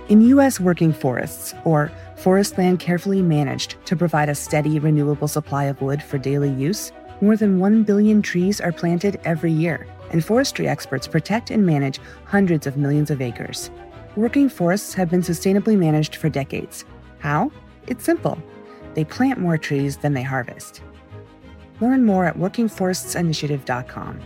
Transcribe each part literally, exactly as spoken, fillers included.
In U S working forests, or forest land carefully managed to provide a steady, renewable supply of wood for daily use, more than one billion trees are planted every year, and forestry experts protect and manage hundreds of millions of acres. Working forests have been sustainably managed for decades. How? It's simple. They plant more trees than they harvest. Learn more at working forests initiative dot com.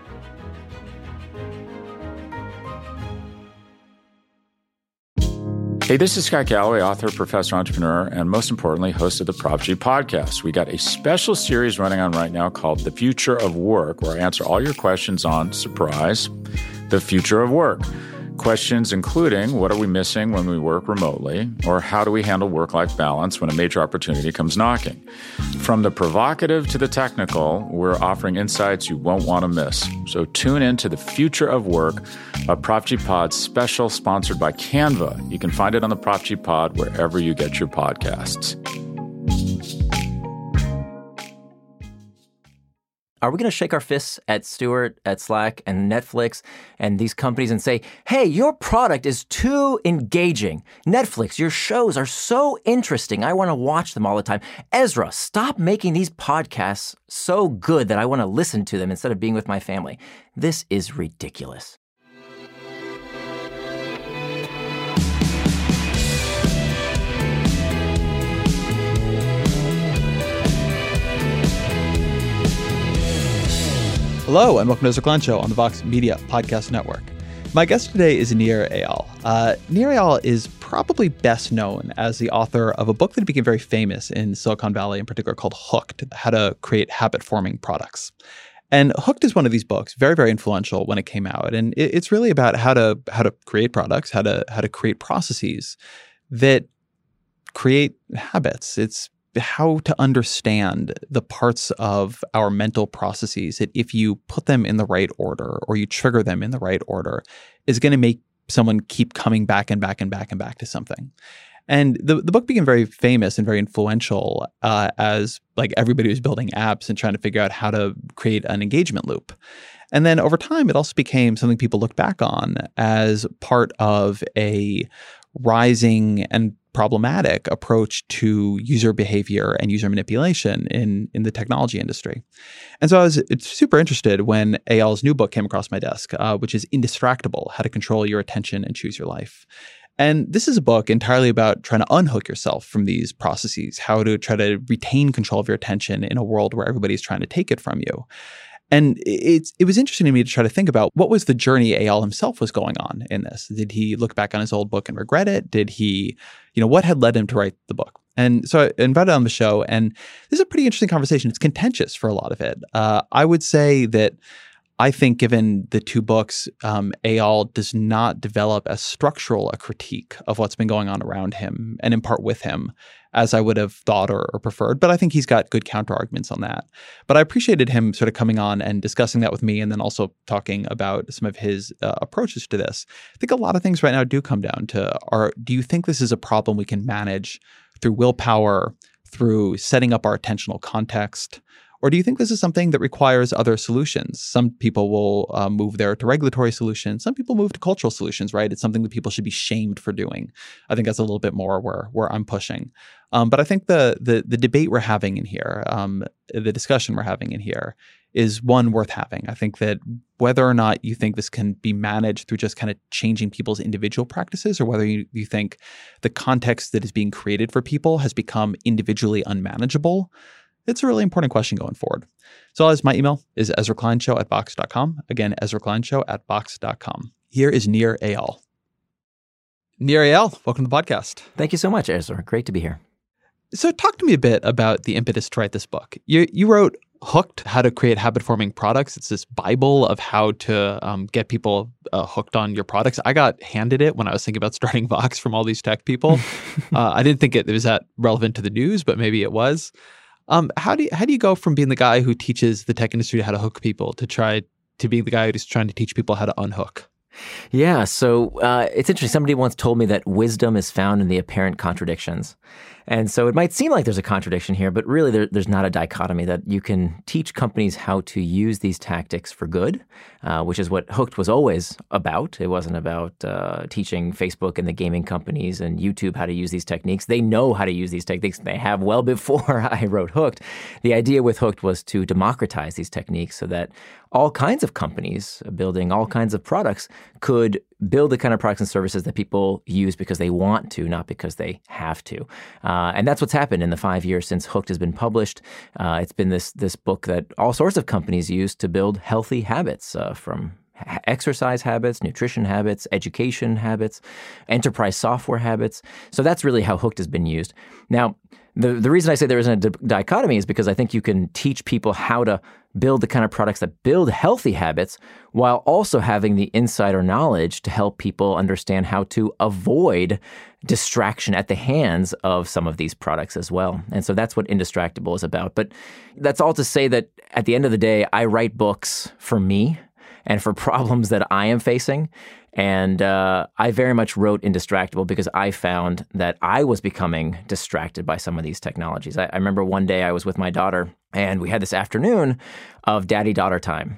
Hey, this is Scott Galloway, author, professor, entrepreneur, and most importantly, host of the Prop G podcast. We got a special series running on right now called The Future of Work, where I answer all your questions on, surprise, the future of work. Questions including, what are we missing when we work remotely? Or how do we handle work-life balance when a major opportunity comes knocking? From the provocative to the technical, we're offering insights you won't want to miss. So tune in to The Future of Work, a Prop G Pod special sponsored by Canva. You can find it on the Prop G Pod wherever you get your podcasts. Are we going to shake our fists at Stewart, at Slack, and Netflix, and these companies and say, hey, your product is too engaging. Netflix, your shows are so interesting. I want to watch them all the time. Ezra, stop making these podcasts so good that I want to listen to them instead of being with my family. This is ridiculous. Hello, and welcome to Ezra Klein Show on the Vox Media Podcast Network. My guest today is Nir Eyal. Uh, Nir Eyal is probably best known as the author of a book that became very famous in Silicon Valley, in particular, called Hooked, How to Create Habit-Forming Products. And Hooked is one of these books, very, very influential when it came out. And it, it's really about how to how to create products, how to how to create processes that create habits. It's how to understand the parts of our mental processes that if you put them in the right order or you trigger them in the right order is going to make someone keep coming back and back and back and back to something. And the, the book became very famous and very influential uh, as like everybody was building apps and trying to figure out how to create an engagement loop. And then over time, it also became something people look back on as part of a rising and problematic approach to user behavior and user manipulation in, in the technology industry. And so I was super interested when Eyal's new book came across my desk, uh, which is Indistractable: How to Control Your Attention and Choose Your Life. And this is a book entirely about trying to unhook yourself from these processes, how to try to retain control of your attention in a world where everybody's trying to take it from you. And it's, it was interesting to me to try to think about what was the journey Eyal himself was going on in this. Did he look back on his old book and regret it? Did he, you know, what had led him to write the book? And so I invited him on the show, and this is a pretty interesting conversation. It's contentious for a lot of it. Uh, I would say that I think given the two books, um, Eyal does not develop as structural a critique of what's been going on around him and in part with him as I would have thought or, or preferred. But I think he's got good counter-arguments on that. But I appreciated him sort of coming on and discussing that with me and then also talking about some of his uh, approaches to this. I think a lot of things right now do come down to, are, do you think this is a problem we can manage through willpower, through setting up our attentional context? Or do you think this is something that requires other solutions? Some people will uh, move there to regulatory solutions. Some people move to cultural solutions, right? It's something that people should be shamed for doing. I think that's a little bit more where where I'm pushing. Um, but I think the the the debate we're having in here, um, the discussion we're having in here, is one worth having. I think that whether or not you think this can be managed through just kind of changing people's individual practices, or whether you, you think the context that is being created for people has become individually unmanageable, it's a really important question going forward. So as my email is ezra klein show at vox dot com. Again, ezra klein show at vox dot com. Here is Nir Eyal. Nir Eyal, welcome to the podcast. Thank you so much, Ezra. Great to be here. So talk to me a bit about the impetus to write this book. You you wrote Hooked, How to Create Habit-Forming Products. It's this Bible of how to um, get people uh, hooked on your products. I got handed it when I was thinking about starting Vox from all these tech people. uh, I didn't think it, it was that relevant to the news, but maybe it was. Um, how do you, how do you go from being the guy who teaches the tech industry how to hook people to try to being the guy who's trying to teach people how to unhook? Yeah, so uh, it's interesting. Somebody once told me that wisdom is found in the apparent contradictions. And so it might seem like there's a contradiction here, but really there, there's not a dichotomy, that you can teach companies how to use these tactics for good, uh, which is what Hooked was always about. It wasn't about uh, teaching Facebook and the gaming companies and YouTube how to use these techniques. They know how to use these techniques. They have well before I wrote Hooked. The idea with Hooked was to democratize these techniques so that all kinds of companies building all kinds of products could build the kind of products and services that people use because they want to, not because they have to. Uh, and that's what's happened in the five years since Hooked has been published. Uh, it's been this this book that all sorts of companies use to build healthy habits, uh, from exercise habits, nutrition habits, education habits, enterprise software habits. So that's really how Hooked has been used. Now, the, the reason I say there isn't a di- dichotomy is because I think you can teach people how to build the kind of products that build healthy habits while also having the insider knowledge to help people understand how to avoid distraction at the hands of some of these products as well. And so that's what Indistractable is about. But that's all to say that at the end of the day, I write books for me and for problems that I am facing. And uh, I very much wrote Indistractable because I found that I was becoming distracted by some of these technologies. I, I remember one day I was with my daughter, and we had this afternoon of daddy-daughter time.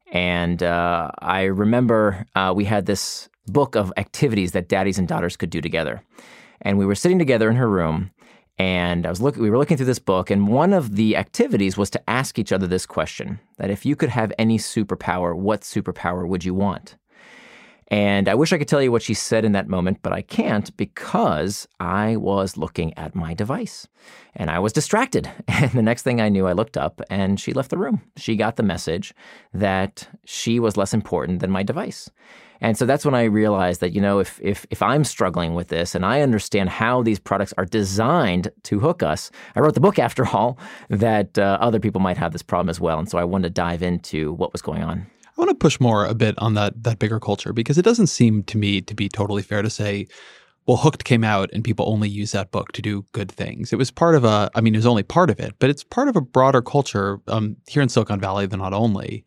And uh, I remember uh, we had this book of activities that daddies and daughters could do together. And we were sitting together in her room, and I was looking. we were looking through this book, and one of the activities was to ask each other this question, that if you could have any superpower, what superpower would you want? And I wish I could tell you what she said in that moment, but I can't because I was looking at my device and I was distracted. And the next thing I knew, I looked up and she left the room. She got the message that she was less important than my device. And so that's when I realized that, you know, if if if I'm struggling with this and I understand how these products are designed to hook us, I wrote the book after all, that uh, other people might have this problem as well. And so I wanted to dive into what was going on. I want to push more a bit on that that bigger culture, because it doesn't seem to me to be totally fair to say, well, Hooked came out and people only use that book to do good things. It was part of a, I mean, it was only part of it, but it's part of a broader culture um, here in Silicon Valley, though not only,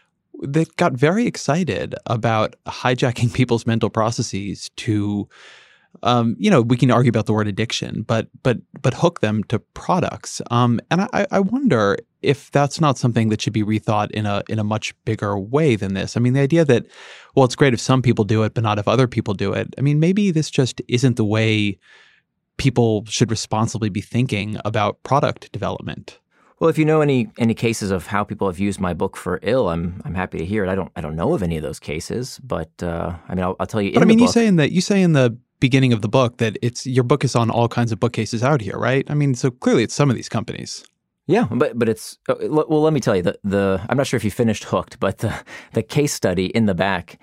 that got very excited about hijacking people's mental processes to, um, you know, we can argue about the word addiction, but but but hook them to products. Um, and I, I wonder if that's not something that should be rethought in a in a much bigger way than this. I mean, the idea that, well, it's great if some people do it, but not if other people do it. I mean, maybe this just isn't the way people should responsibly be thinking about product development. Well, if you know any any cases of how people have used my book for ill, I'm I'm happy to hear it. I don't I don't know of any of those cases, but uh, I mean, I'll, I'll tell you. But in I mean, the you book, say in the you say in the beginning of the book that it's your book is on all kinds of bookcases out here, right? I mean, so clearly it's some of these companies. Yeah, but but it's well. Let me tell you, the the I'm not sure if you finished Hooked, but the the case study in the back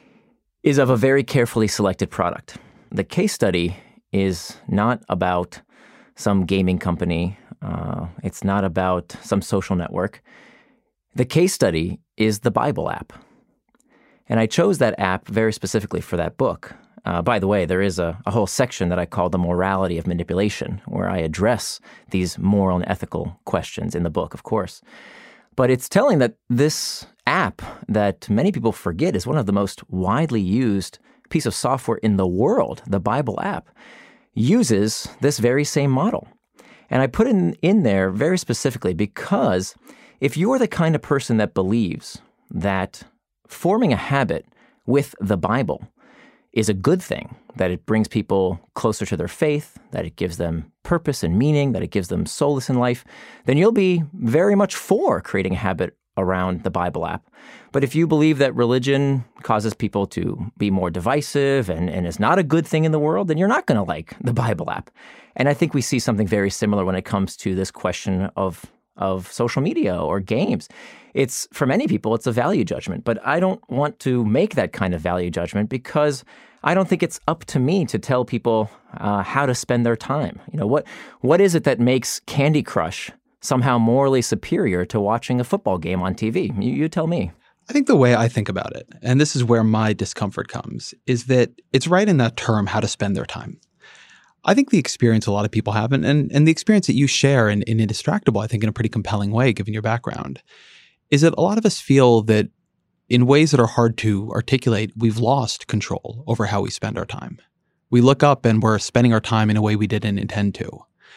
is of a very carefully selected product. The case study is not about some gaming company. Uh, it's not about some social network. The case study is the Bible app, and I chose that app very specifically for that book. Uh, by the way, there is a, a whole section that I call the morality of manipulation, where I address these moral and ethical questions in the book, of course. But it's telling that this app that many people forget is one of the most widely used piece of software in the world, the Bible app, uses this very same model. And I put it in, in there very specifically because if you're the kind of person that believes that forming a habit with the Bible is a good thing, that it brings people closer to their faith, that it gives them purpose and meaning, that it gives them solace in life, then you'll be very much for creating a habit around the Bible app. But if you believe that religion causes people to be more divisive and, and is not a good thing in the world, then you're not going to like the Bible app. And I think we see something very similar when it comes to this question of of social media or games. It's, for many people, it's a value judgment, but I don't want to make that kind of value judgment because I don't think it's up to me to tell people uh, how to spend their time. You know, what what is it that makes Candy Crush somehow morally superior to watching a football game on T V? You, you tell me. I think the way I think about it, and this is where my discomfort comes, is that it's right in that term, how to spend their time. I think the experience a lot of people have, and, and, and the experience that you share in, in Indistractable, I think in a pretty compelling way, given your background, is that a lot of us feel that in ways that are hard to articulate, we've lost control over how we spend our time. We look up and we're spending our time in a way we didn't intend to.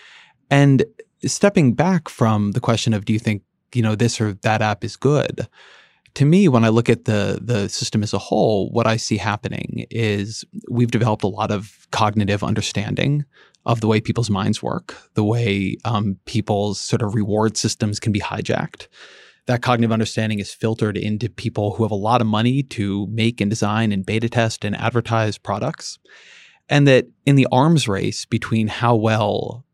And stepping back from the question of do you think, you know, this or that app is good, to me, when I look at the the system as a whole, what I see happening is we've developed a lot of cognitive understanding of the way people's minds work, the way um, people's sort of reward systems can be hijacked. That cognitive understanding is filtered into people who have a lot of money to make and design and beta test and advertise products. And that in the arms race between how well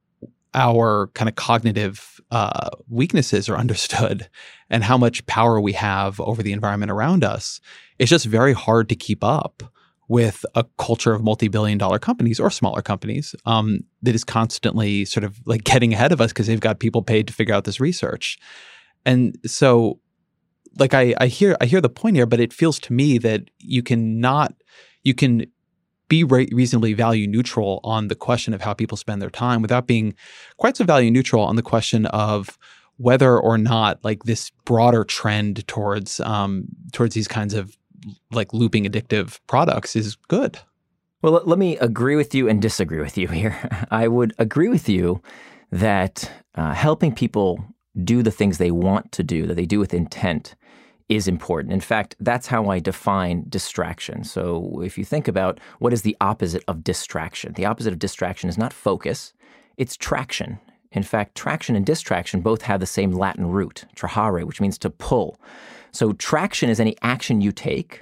our kind of cognitive uh, weaknesses are understood and how much power we have over the environment around us, it's just very hard to keep up with a culture of multi-billion dollar companies or smaller companies um, that is constantly sort of like getting ahead of us because they've got people paid to figure out this research. And so like I, I hear I hear the point here, but it feels to me that you can not, you can be re- reasonably value neutral on the question of how people spend their time without being quite so value neutral on the question of whether or not like this broader trend towards um, towards these kinds of like looping addictive products is good. Well, let me agree with you and disagree with you here. I would agree with you that uh, helping people do the things they want to do, that they do with intent, is important. In fact, that's how I define distraction. So if you think about what is the opposite of distraction, the opposite of distraction is not focus, it's traction. In fact, traction and distraction both have the same Latin root, trahare, which means to pull. So traction is any action you take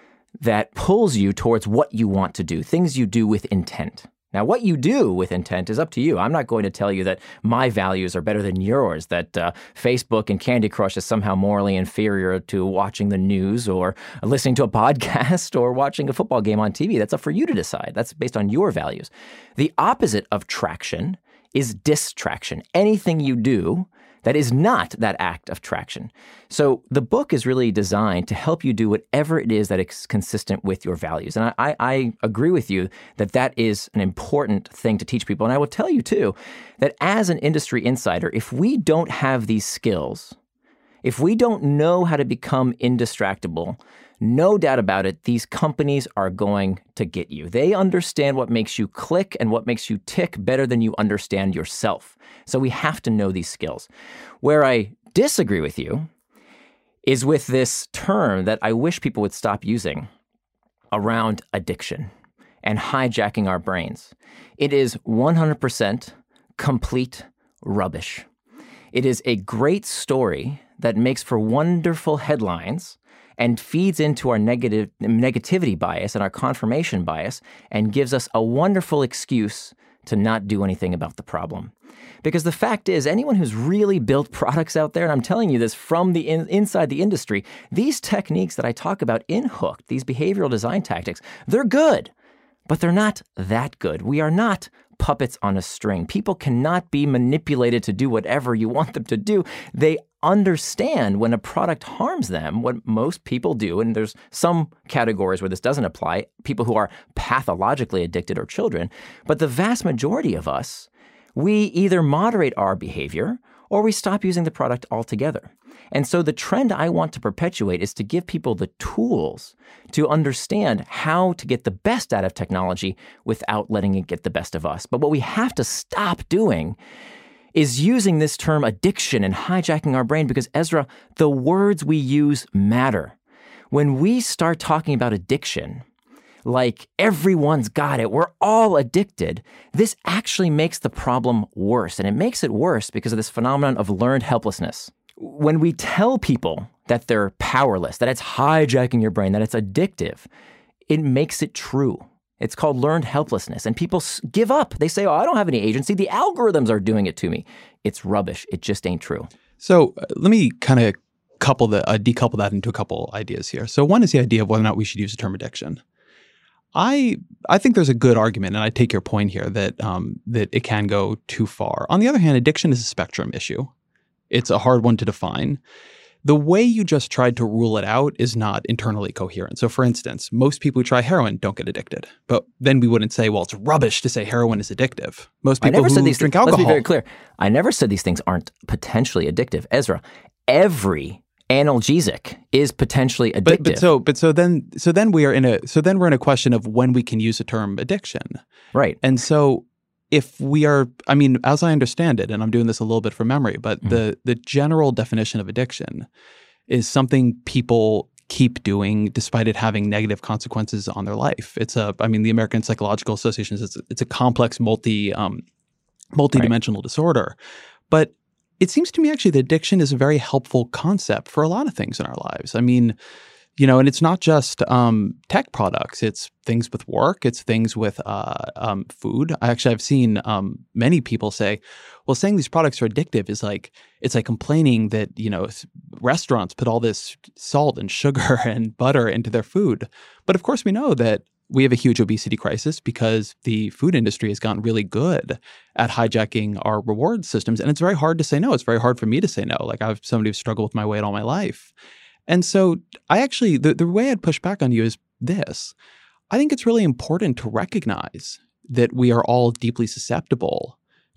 that pulls you towards what you want to do, things you do with intent. Now, what you do with intent is up to you. I'm not going to tell you that my values are better than yours, that uh, Facebook and Candy Crush is somehow morally inferior to watching the news or listening to a podcast or watching a football game on T V. That's up for you to decide. That's based on your values. The opposite of traction is distraction. Anything you do that is not that act of traction. So the book is really designed to help you do whatever it is that is consistent with your values. And I, I agree with you that that is an important thing to teach people. And I will tell you, too, that as an industry insider, if we don't have these skills, if we don't know how to become indistractable, no doubt about it, these companies are going to get you. They understand what makes you click and what makes you tick better than you understand yourself. So we have to know these skills. Where I disagree with you is with this term that I wish people would stop using around addiction and hijacking our brains. It is one hundred percent complete rubbish. It is a great story that makes for wonderful headlines and feeds into our negative negativity bias and our confirmation bias and gives us a wonderful excuse to not do anything about the problem. Because the fact is, anyone who's really built products out there, and I'm telling you this from the in, inside the industry, these techniques that I talk about in Hooked, these behavioral design tactics, they're good, but they're not that good. We are not puppets on a string. People cannot be manipulated to do whatever you want them to do. They understand when a product harms them, what most people do, and there's some categories where this doesn't apply, people who are pathologically addicted or children, but the vast majority of us, we either moderate our behavior or we stop using the product altogether. And so the trend I want to perpetuate is to give people the tools to understand how to get the best out of technology without letting it get the best of us. But what we have to stop doing is using this term addiction and hijacking our brain because, Ezra, the words we use matter. When we start talking about addiction, like everyone's got it, we're all addicted, this actually makes the problem worse. And it makes it worse because of this phenomenon of learned helplessness. When we tell people that they're powerless, that it's hijacking your brain, that it's addictive, it makes it true. It's called learned helplessness. And people give up. They say, oh, I don't have any agency. The algorithms are doing it to me. It's rubbish. It just ain't true. So uh, let me kind of couple the, uh, decouple that into a couple ideas here. So one is the idea of whether or not we should use the term addiction. I I think there's a good argument, and I take your point here, that um, that it can go too far. On the other hand, addiction is a spectrum issue. It's a hard one to define. The way you just tried to rule it out is not internally coherent. So for instance, most people who try heroin don't get addicted. But then we wouldn't say, well, it's rubbish to say heroin is addictive. Most people I never who said these drink things, alcohol. Let's be very clear. I never said these things aren't potentially addictive. Ezra, every analgesic is potentially addictive. But, but so but so then so then we are in a so then we're in a question of when we can use the term addiction. Right. And so if we are, I mean, as I understand it, and I'm doing this a little bit from memory, but mm-hmm. the the general definition of addiction is something people keep doing despite it having negative consequences on their life. It's a, I mean, the American Psychological Association says it's, it's a complex, multi, um, multi-dimensional right. disorder. But it seems to me actually that addiction is a very helpful concept for a lot of things in our lives. I mean, you know, and it's not just um, tech products. It's things with work. It's things with uh, um, food. I actually, I've seen um, many people say, well, saying these products are addictive is like, it's like complaining that, you know, restaurants put all this salt and sugar and butter into their food. But of course, we know that we have a huge obesity crisis because the food industry has gotten really good at hijacking our reward systems. And it's very hard to say no. It's very hard for me to say no. Like I've somebody who's struggled with my weight all my life. And so I actually, the, the way I'd push back on you is this. I think it's really important to recognize that we are all deeply susceptible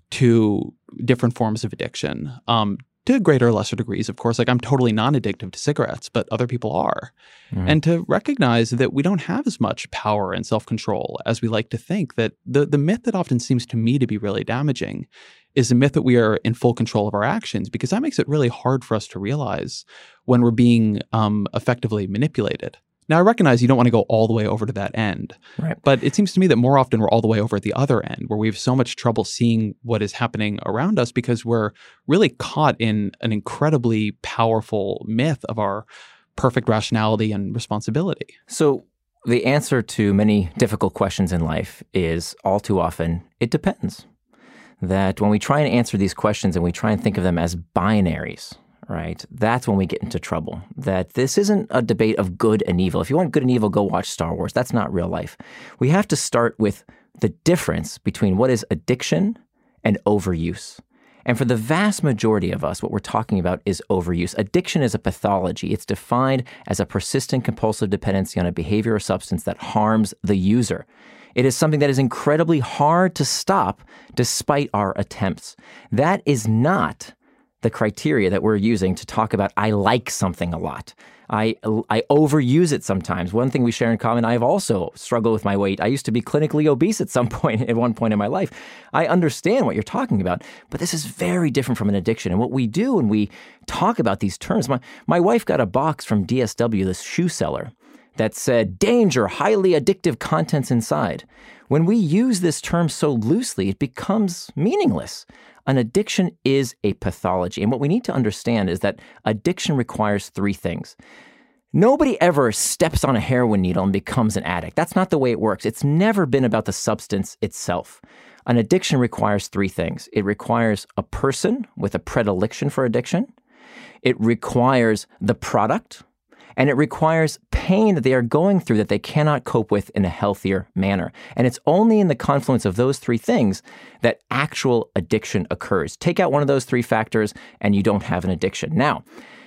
to different forms of addiction, um, to greater or lesser degrees, of course. Like I'm totally non-addictive to cigarettes, but other people are. Mm-hmm. And to recognize that we don't have as much power and self-control as we like to think. That the, the myth that often seems to me to be really damaging is the myth that we are in full control of our actions, because that makes it really hard for us to realize when we're being um, effectively manipulated. Now, I recognize you don't want to go all the way over to that end, right. but it seems to me that more often we're all the way over at the other end, where we have so much trouble seeing what is happening around us because we're really caught in an incredibly powerful myth of our perfect rationality and responsibility. So the answer to many difficult questions in life is all too often, it depends. That when we try and answer these questions and we try and think of them as binaries, right, that's when we get into trouble. That this isn't a debate of good and evil. If you want good and evil, go watch Star Wars. That's not real life. We have to start with the difference between what is addiction and overuse. And for the vast majority of us, what we're talking about is overuse. Addiction is a pathology. It's defined as a persistent compulsive dependency on a behavior or substance that harms the user. It is something that is incredibly hard to stop despite our attempts. That is not the criteria that we're using to talk about, I like something a lot. I I overuse it sometimes. One thing we share in common, I've also struggled with my weight. I used to be clinically obese at some point, at one point in my life. I understand what you're talking about, but this is very different from an addiction. And what we do when we talk about these terms, my, my wife got a box from D S W, this shoe seller, that said, danger, highly addictive contents inside. When we use this term so loosely, it becomes meaningless. An addiction is a pathology. And what we need to understand is that addiction requires three things. Nobody ever steps on a heroin needle and becomes an addict. That's not the way it works. It's never been about the substance itself. An addiction requires three things. It requires a person with a predilection for addiction. It requires the product. And it requires pain that they are going through that they cannot cope with in a healthier manner. And it's only in the confluence of those three things that actual addiction occurs. Take out one of those three factors and you don't have an addiction. Now,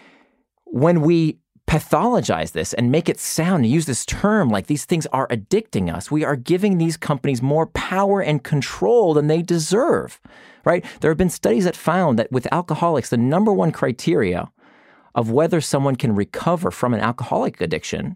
when we pathologize this and make it sound and use this term like these things are addicting us, we are giving these companies more power and control than they deserve, right? There have been studies that found that with alcoholics, the number one criteria of whether someone can recover from an alcoholic addiction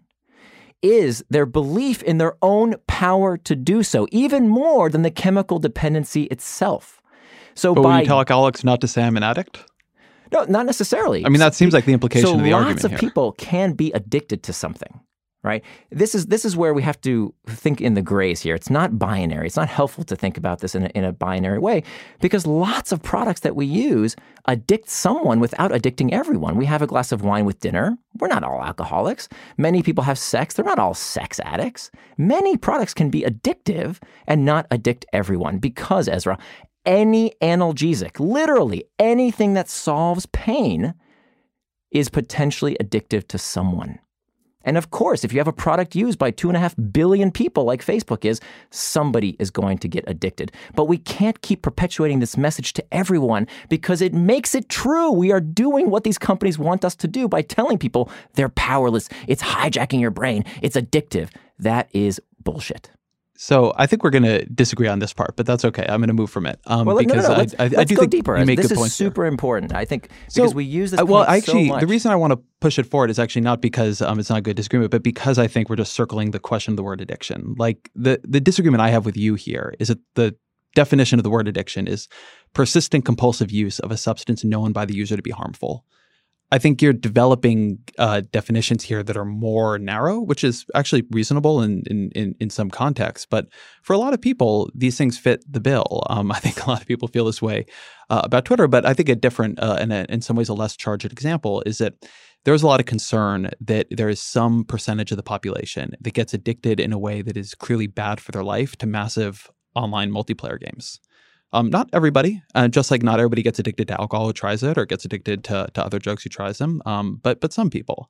is their belief in their own power to do so, even more than the chemical dependency itself. So but by, when you tell alcoholics not to say I'm an addict? No, not necessarily. I mean, that seems like the implication so of the argument here. So lots of here. people can be addicted to something, right? This is this is where we have to think in the grays here. It's not binary. It's not helpful to think about this in a, in a binary way because lots of products that we use addict someone without addicting everyone. We have a glass of wine with dinner. We're not all alcoholics. Many people have sex. They're not all sex addicts. Many products can be addictive and not addict everyone because, Ezra, any analgesic, literally anything that solves pain is potentially addictive to someone. And of course, if you have a product used by two and a half billion people like Facebook is, somebody is going to get addicted. But we can't keep perpetuating this message to everyone because it makes it true. We are doing what these companies want us to do by telling people they're powerless. It's hijacking your brain. It's addictive. That is bullshit. So I think we're going to disagree on this part, but that's okay. I'm going to move from it um, well, because no, no, no. Let's, I, I, let's I do go think deeper. you make this good is points super here. important. I think so, because we use this. Uh, well, point actually, so much. the reason I want to push it forward is actually not because um, it's not a good disagreement, but because I think we're just circling the question of the word addiction. Like the the disagreement I have with you here is that the definition of the word addiction is persistent compulsive use of a substance known by the user to be harmful. I think you're developing uh, definitions here that are more narrow, which is actually reasonable in, in, in, in some contexts. But for a lot of people, these things fit the bill. Um, I think a lot of people feel this way uh, about Twitter. But I think a different, uh, and a, in some ways a less charged example is that there's a lot of concern that there is some percentage of the population that gets addicted in a way that is clearly bad for their life to massive online multiplayer games. Um, not everybody, uh, just like not everybody gets addicted to alcohol who tries it or gets addicted to, to other drugs who tries them, um, but but some people.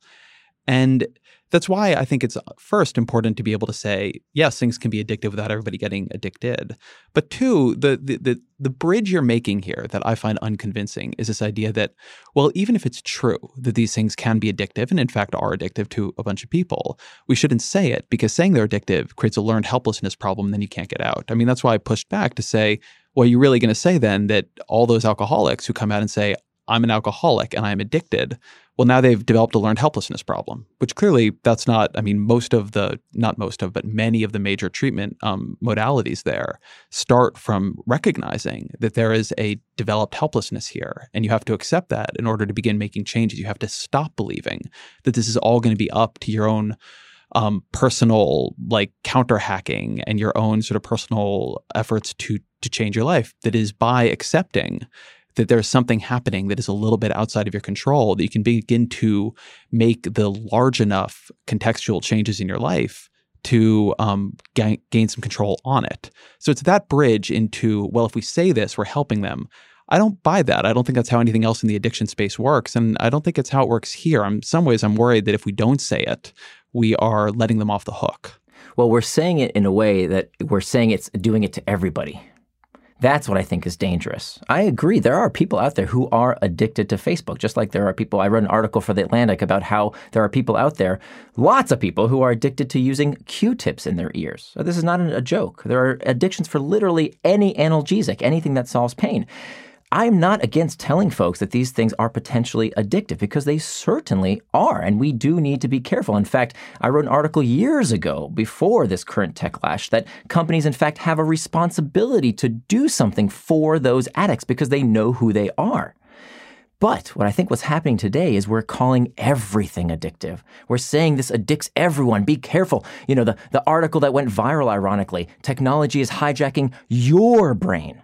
And that's why I think it's first important to be able to say, yes, things can be addictive without everybody getting addicted. But two, the the the, the bridge you're making here that I find unconvincing is this idea that, well, even if it's true that these things can be addictive and in fact are addictive to a bunch of people, we shouldn't say it because saying they're addictive creates a learned helplessness problem and then you can't get out. I mean, that's why I pushed back to say, well, you're really going to say then that all those alcoholics who come out and say, I'm an alcoholic and I'm addicted, well, now they've developed a learned helplessness problem, which clearly that's not, I mean, most of the, not most of, but many of the major treatment um, modalities there start from recognizing that there is a developed helplessness here. And you have to accept that in order to begin making changes. You have to stop believing that this is all going to be up to your own um, personal like counter hacking and your own sort of personal efforts to to change your life. That is by accepting that there's something happening that is a little bit outside of your control, that you can begin to make the large enough contextual changes in your life to um, gain, gain some control on it. So it's that bridge into, well, if we say this, we're helping them. I don't buy that. I don't think that's how anything else in the addiction space works. And I don't think it's how it works here. In some ways, I'm worried that if we don't say it, we are letting them off the hook. Well, we're saying it in a way that we're saying it's doing it to everybody. That's what I think is dangerous. I agree. There are people out there who are addicted to Facebook, just like there are people. I wrote an article for The Atlantic about how there are people out there, lots of people who are addicted to using Q-tips in their ears. So this is not a joke. There are addictions for literally any analgesic, anything that solves pain. I'm not against telling folks that these things are potentially addictive because they certainly are, and we do need to be careful. In fact, I wrote an article years ago before this current techlash that companies, in fact, have a responsibility to do something for those addicts because they know who they are. But what I think what's happening today is we're calling everything addictive. We're saying this addicts everyone. Be careful. You know, the, the article that went viral, ironically, technology is hijacking your brain.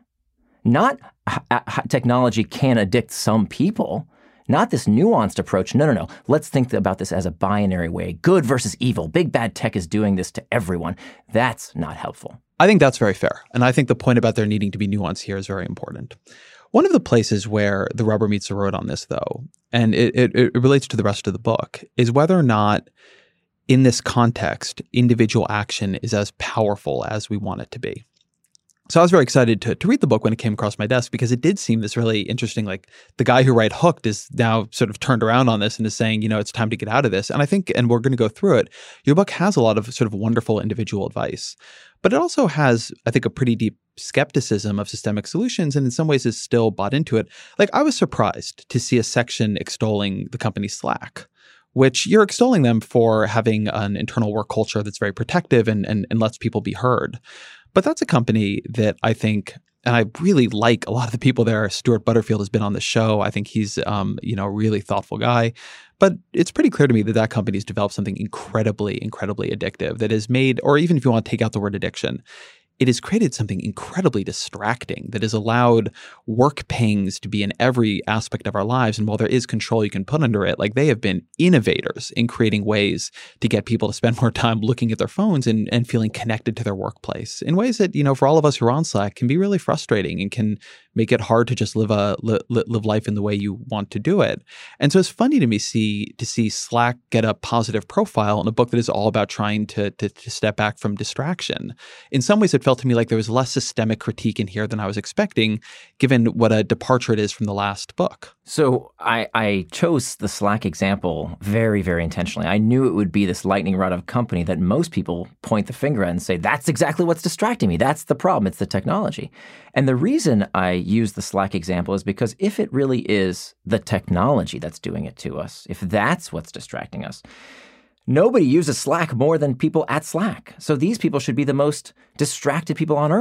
Not h- h- technology can addict some people. Not this nuanced approach. No, no, no. Let's think about this as a binary way. Good versus evil. Big bad tech is doing this to everyone. That's not helpful. I think that's very fair. And I think the point about there needing to be nuance here is very important. One of the places where the rubber meets the road on this, though, and it, it, it relates to the rest of the book, is whether or not in this context, individual action is as powerful as we want it to be. So I was very excited to, to read the book when it came across my desk because it did seem this really interesting, like the guy who wrote Hooked is now sort of turned around on this and is saying, you know, it's time to get out of this. And I think, and we're going to go through it, your book has a lot of sort of wonderful individual advice, but it also has, I think, a pretty deep skepticism of systemic solutions and in some ways is still bought into it. Like I was surprised to see a section extolling the company Slack, which you're extolling them for having an internal work culture that's very protective and, and, and lets people be heard. But that's a company that I think, and I really like a lot of the people there. Stuart Butterfield has been on the show. I think he's, um, you know, a really thoughtful guy. But it's pretty clear to me that that company has developed something incredibly, incredibly addictive that has made, or even if you want to take out the word addiction, it has created something incredibly distracting that has allowed work pings to be in every aspect of our lives. And while there is control you can put under it, like they have been innovators in creating ways to get people to spend more time looking at their phones and, and feeling connected to their workplace in ways that, you know, for all of us who are on Slack can be really frustrating and can make it hard to just live a li- live life in the way you want to do it. And so it's funny to me see to see Slack get a positive profile in a book that is all about trying to, to, to step back from distraction. In some ways, it felt to me like there was less systemic critique in here than I was expecting, given what a departure it is from the last book. So I, I chose the Slack example very, very intentionally. I knew it would be this lightning rod of a company that most people point the finger at and say, that's exactly what's distracting me. That's the problem. It's the technology. And the reason I use the Slack example is because if it really is the technology that's doing it to us, if that's what's distracting us, nobody uses Slack more than people at Slack. So these people should be the most distracted people on earth.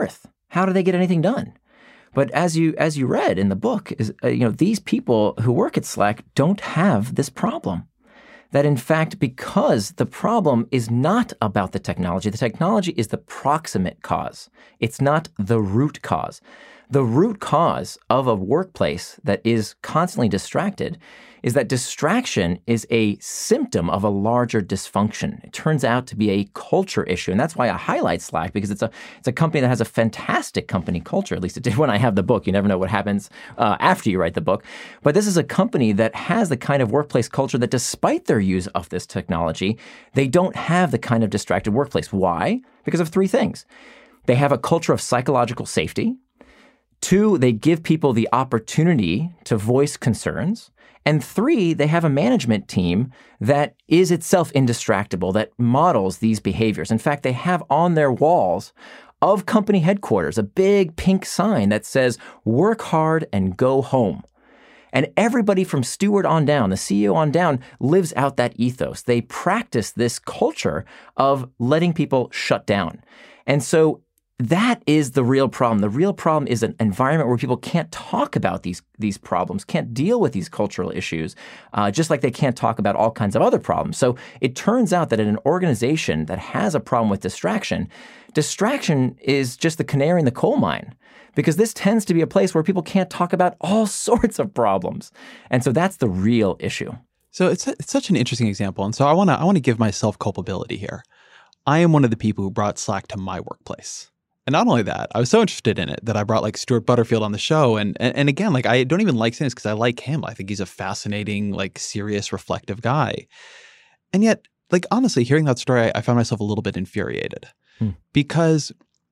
how do they get anything done? But as you as you read in the book, is uh, you know these people who work at Slack don't have this problem. That in fact, because the problem is not about the technology, the technology is the proximate cause. It's not the root cause. The root cause of a workplace that is constantly distracted is that distraction is a symptom of a larger dysfunction. It turns out to be a culture issue. And that's why I highlight Slack, because it's a it's a company that has a fantastic company culture. At least it did when I have the book. You never know what happens uh, after you write the book. But this is a company that has the kind of workplace culture that despite their use of this technology, they don't have the kind of distracted workplace. Why? Because of three things. They have a culture of psychological safety. Two, they give people the opportunity to voice concerns. And three, they have a management team that is itself indistractable, that models these behaviors. In fact, they have on their walls of company headquarters a big pink sign that says, work hard and go home. And everybody from Stewart on down, the C E O on down, lives out that ethos. They practice this culture of letting people shut down. And so that is the real problem. The real problem is an environment where people can't talk about these these problems, can't deal with these cultural issues, uh, just like they can't talk about all kinds of other problems. So it turns out that in an organization that has a problem with distraction, distraction is just the canary in the coal mine, because this tends to be a place where people can't talk about all sorts of problems. And so that's the real issue. So it's, it's such an interesting example. And so I want to I want to give myself culpability here. I am one of the people who brought Slack to my workplace. And not only that, I was so interested in it that I brought like Stuart Butterfield on the show. And and, and again, like I don't even like saying this because I like him. I think he's a fascinating, like serious, reflective guy. And yet, like honestly, hearing that story, I, I found myself a little bit infuriated hmm. because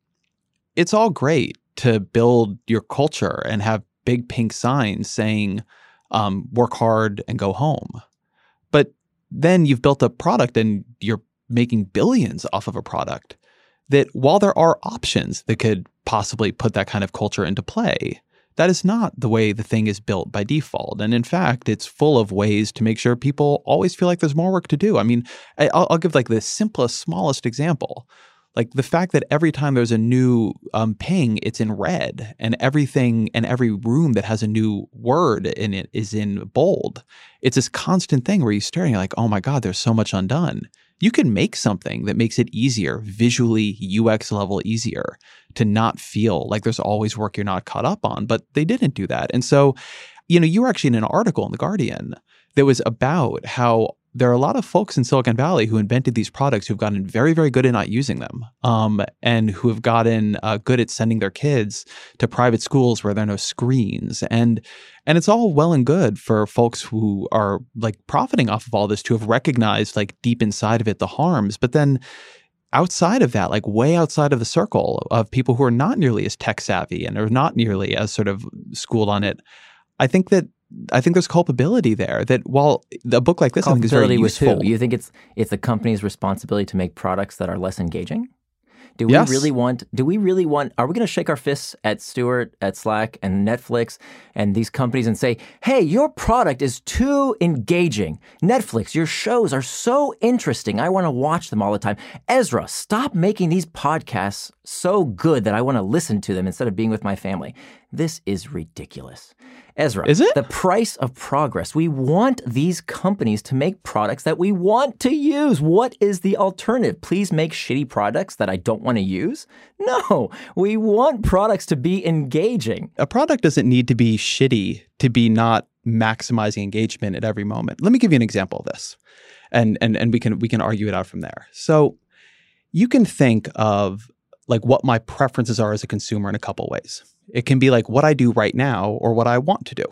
it's all great to build your culture and have big pink signs saying, um, work hard and go home. But then you've built a product and you're making billions off of a product that while there are options that could possibly put that kind of culture into play, that is not the way the thing is built by default. And in fact, it's full of ways to make sure people always feel like there's more work to do. I mean, I'll, I'll give like the simplest, smallest example. Like the fact that every time there's a new um, ping, it's in red, and everything and every room that has a new word in it is in bold. It's this constant thing where you're staring, you're like, oh my God, there's so much undone. You can make something that makes it easier, visually, U X level easier, to not feel like there's always work you're not caught up on. But they didn't do that. And so, you know, you were actually in an article in The Guardian that was about how there are a lot of folks in Silicon Valley who invented these products who've gotten very, very good at not using them, um, and who have gotten uh, good at sending their kids to private schools where there are no screens. And and it's all well and good for folks who are like profiting off of all this to have recognized like deep inside of it the harms. But then outside of that, like way outside of the circle of people who are not nearly as tech savvy and are not nearly as sort of schooled on it, I think that I think there's culpability there that while a book like this I think is very useful. With who? You think it's it's the company's responsibility to make products that are less engaging? Do we yes. really want, do we really want, are we going to shake our fists at Stewart, at Slack, and Netflix, and these companies and say, hey, your product is too engaging. Netflix, your shows are so interesting. I want to watch them all the time. Ezra, stop making these podcasts so good that I want to listen to them instead of being with my family. This is ridiculous. Ezra, is it? The price of progress. We want these companies to make products that we want to use. What is the alternative? Please make shitty products that I don't want to use? No, we want products to be engaging. A product doesn't need to be shitty to be not maximizing engagement at every moment. Let me give you an example of this, and and and we can we can argue it out from there. So you can think of like what my preferences are as a consumer in a couple ways. It can be like what I do right now or what I want to do.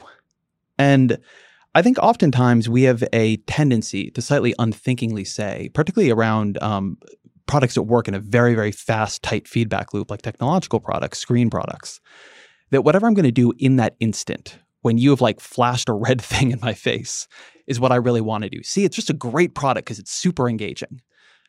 And I think oftentimes we have a tendency to slightly unthinkingly say, particularly around um, products that work in a very, very fast, tight feedback loop like technological products, screen products, that whatever I'm going to do in that instant, when you have like flashed a red thing in my face, is what I really want to do. See, it's just a great product because it's super engaging.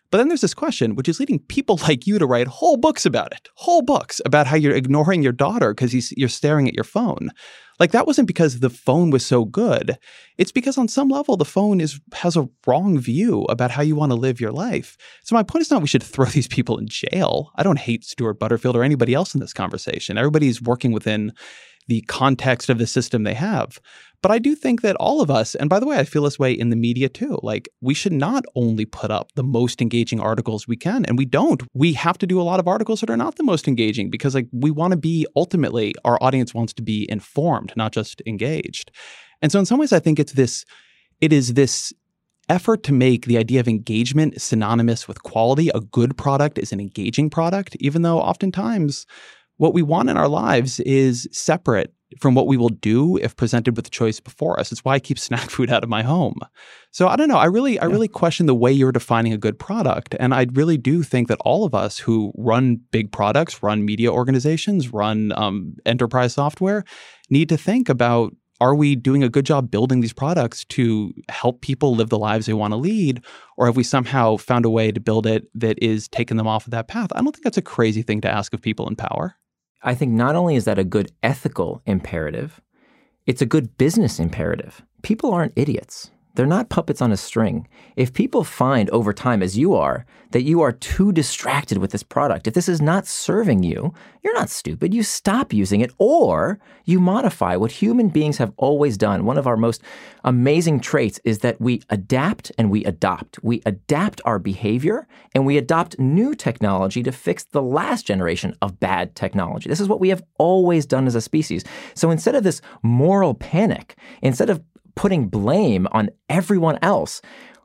But then there's this question, which is leading people like you to write whole books about it, whole books about how you're ignoring your daughter because you're staring at your phone. Like, that wasn't because the phone was so good. It's because on some level, the phone is has a wrong view about how you want to live your life. So my point is not we should throw these people in jail. I don't hate Stuart Butterfield or anybody else in this conversation. Everybody's working within the context of the system they have. But I do think that all of us, and by the way, I feel this way in the media too, like, we should not only put up the most engaging articles we can, and we don't. We have to do a lot of articles that are not the most engaging because, like, we want to be, ultimately, our audience wants to be informed, not just engaged. And so in some ways, I think it's this, it is this effort to make the idea of engagement synonymous with quality. A good product is an engaging product, even though oftentimes what we want in our lives is separate from what we will do if presented with the choice before us. It's why I keep snack food out of my home. So I don't know. I really, I really question the way you're defining a good product. And I really do think that all of us who run big products, run media organizations, run um, enterprise software, need to think about, are we doing a good job building these products to help people live the lives they want to lead? Or have we somehow found a way to build it that is taking them off of that path? I don't think that's a crazy thing to ask of people in power. I think not only is that a good ethical imperative, it's a good business imperative. People aren't idiots. They're not puppets on a string. If people find over time, as you are, that you are too distracted with this product, if this is not serving you, you're not stupid. You stop using it, or you modify what human beings have always done. One of our most amazing traits is that we adapt and we adopt. We adapt our behavior and we adopt new technology to fix the last generation of bad technology. This is what we have always done as a species. So instead of this moral panic, instead of putting blame on everyone else,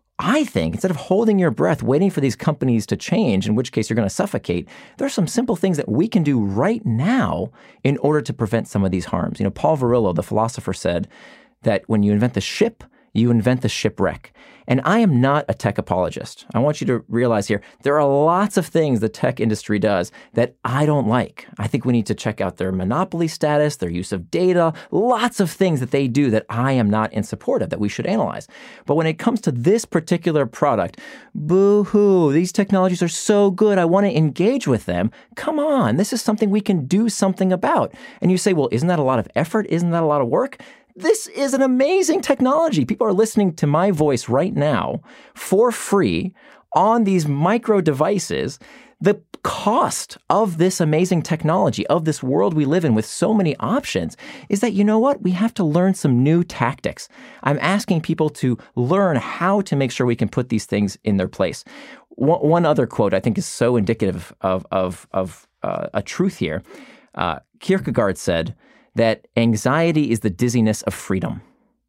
I think instead of holding your breath, waiting for these companies to change, in which case you're going to suffocate, there's some simple things that we can do right now in order to prevent some of these harms. You know, Paul Virillo, the philosopher, said that when you invent the ship, you invent the shipwreck. And I am not a tech apologist. I want you to realize here, there are lots of things the tech industry does that I don't like. I think we need to check out their monopoly status, their use of data, lots of things that they do that I am not in support of, that we should analyze. But when it comes to this particular product, boo-hoo, these technologies are so good, I want to engage with them. Come on, this is something we can do something about. And you say, well, isn't that a lot of effort? Isn't that a lot of work? This is an amazing technology. People are listening to my voice right now for free on these micro devices. The cost of this amazing technology, of this world we live in with so many options, is that, you know what? We have to learn some new tactics. I'm asking people to learn how to make sure we can put these things in their place. One, one other quote I think is so indicative of, of, of uh, a truth here. Uh, Kierkegaard said that anxiety is the dizziness of freedom.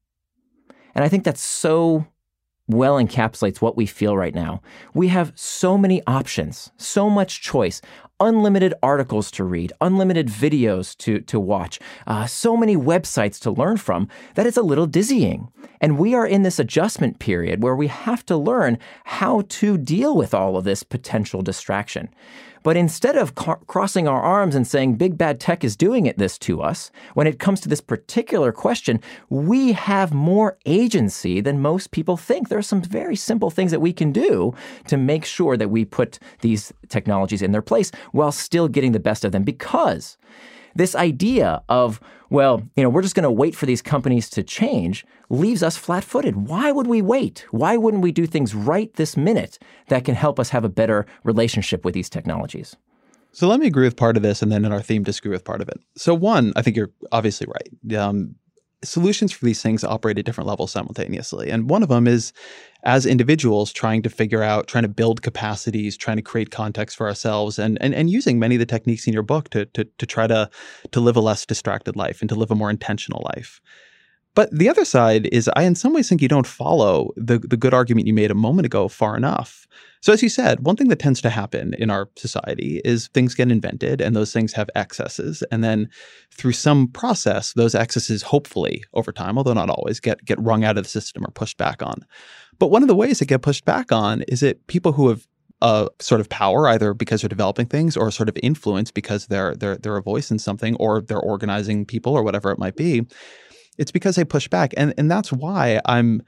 And I think that so well encapsulates what we feel right now. We have so many options, so much choice, unlimited articles to read, unlimited videos to, to watch, uh, so many websites to learn from that it's a little dizzying. And we are in this adjustment period where we have to learn how to deal with all of this potential distraction. But instead of ca- crossing our arms and saying big bad tech is doing it this to us, when it comes to this particular question, we have more agency than most people think. There are some very simple things that we can do to make sure that we put these technologies in their place while still getting the best of them. Because this idea of, well, you know, we're just going to wait for these companies to change leaves us flat-footed. Why would we wait? Why wouldn't we do things right this minute that can help us have a better relationship with these technologies? So let me agree with part of this, and then in our theme, disagree with part of it. So one, I think you're obviously right. Um, solutions for these things operate at different levels simultaneously. And one of them is, as individuals, trying to figure out, trying to build capacities, trying to create context for ourselves, and and, and using many of the techniques in your book to, to, to try to, to live a less distracted life and to live a more intentional life. But the other side is, I in some ways think you don't follow the, the good argument you made a moment ago far enough. So as you said, one thing that tends to happen in our society is things get invented and those things have excesses. And then through some process, those excesses hopefully over time, although not always, get, get wrung out of the system or pushed back on. But one of the ways that get pushed back on is that people who have a sort of power, either because they're developing things or sort of influence because they're, they're, they're a voice in something or they're organizing people or whatever it might be, it's because they push back. And, and that's why I'm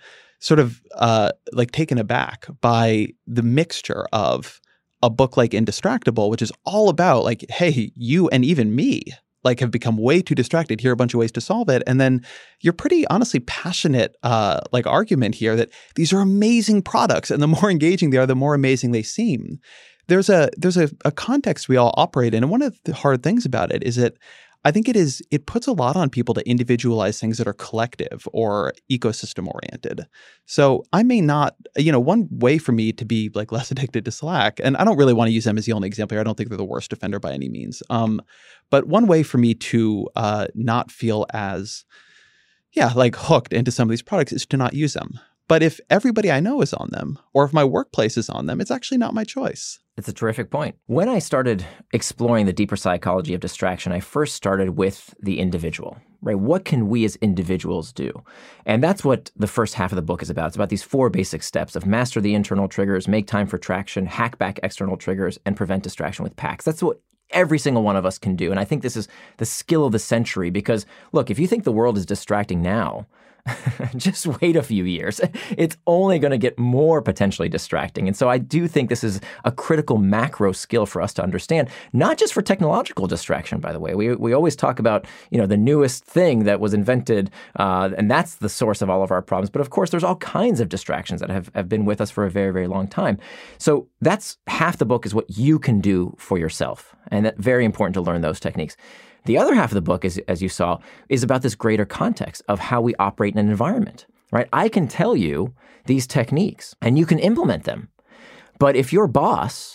sort of uh, like taken aback by the mixture of a book like Indistractable, which is all about like, hey, you and even me like have become way too distracted. Here are a bunch of ways to solve it. And then your pretty honestly passionate uh, like argument here that these are amazing products, and the more engaging they are, the more amazing they seem. There's a there's a, a context we all operate in, and one of the hard things about it is that I think it is it puts a lot on people to individualize things that are collective or ecosystem oriented. So I may not, you know, one way for me to be like less addicted to Slack, and I don't really want to use them as the only example here. I don't think they're the worst offender by any means. Um, but one way for me to uh, not feel as, yeah, like hooked into some of these products is to not use them. But if everybody I know is on them, or if my workplace is on them, it's actually not my choice. It's a terrific point. When I started exploring the deeper psychology of distraction, I first started with the individual, right? What can we as individuals do? And that's what the first half of the book is about. It's about these four basic steps of master the internal triggers, make time for traction, hack back external triggers, and prevent distraction with packs. That's what every single one of us can do. And I think this is the skill of the century because, look, if you think the world is distracting now, just wait a few years. It's only going to get more potentially distracting. And so I do think this is a critical macro skill for us to understand, not just for technological distraction, by the way. We we always talk about, you know, the newest thing that was invented, uh, and that's the source of all of our problems. But of course, there's all kinds of distractions that have, have been with us for a very, very long time. So that's half the book is what you can do for yourself. And that's very important to learn those techniques. The other half of the book, is, as you saw, is about this greater context of how we operate in an environment, right? I can tell you these techniques and you can implement them. But if your boss,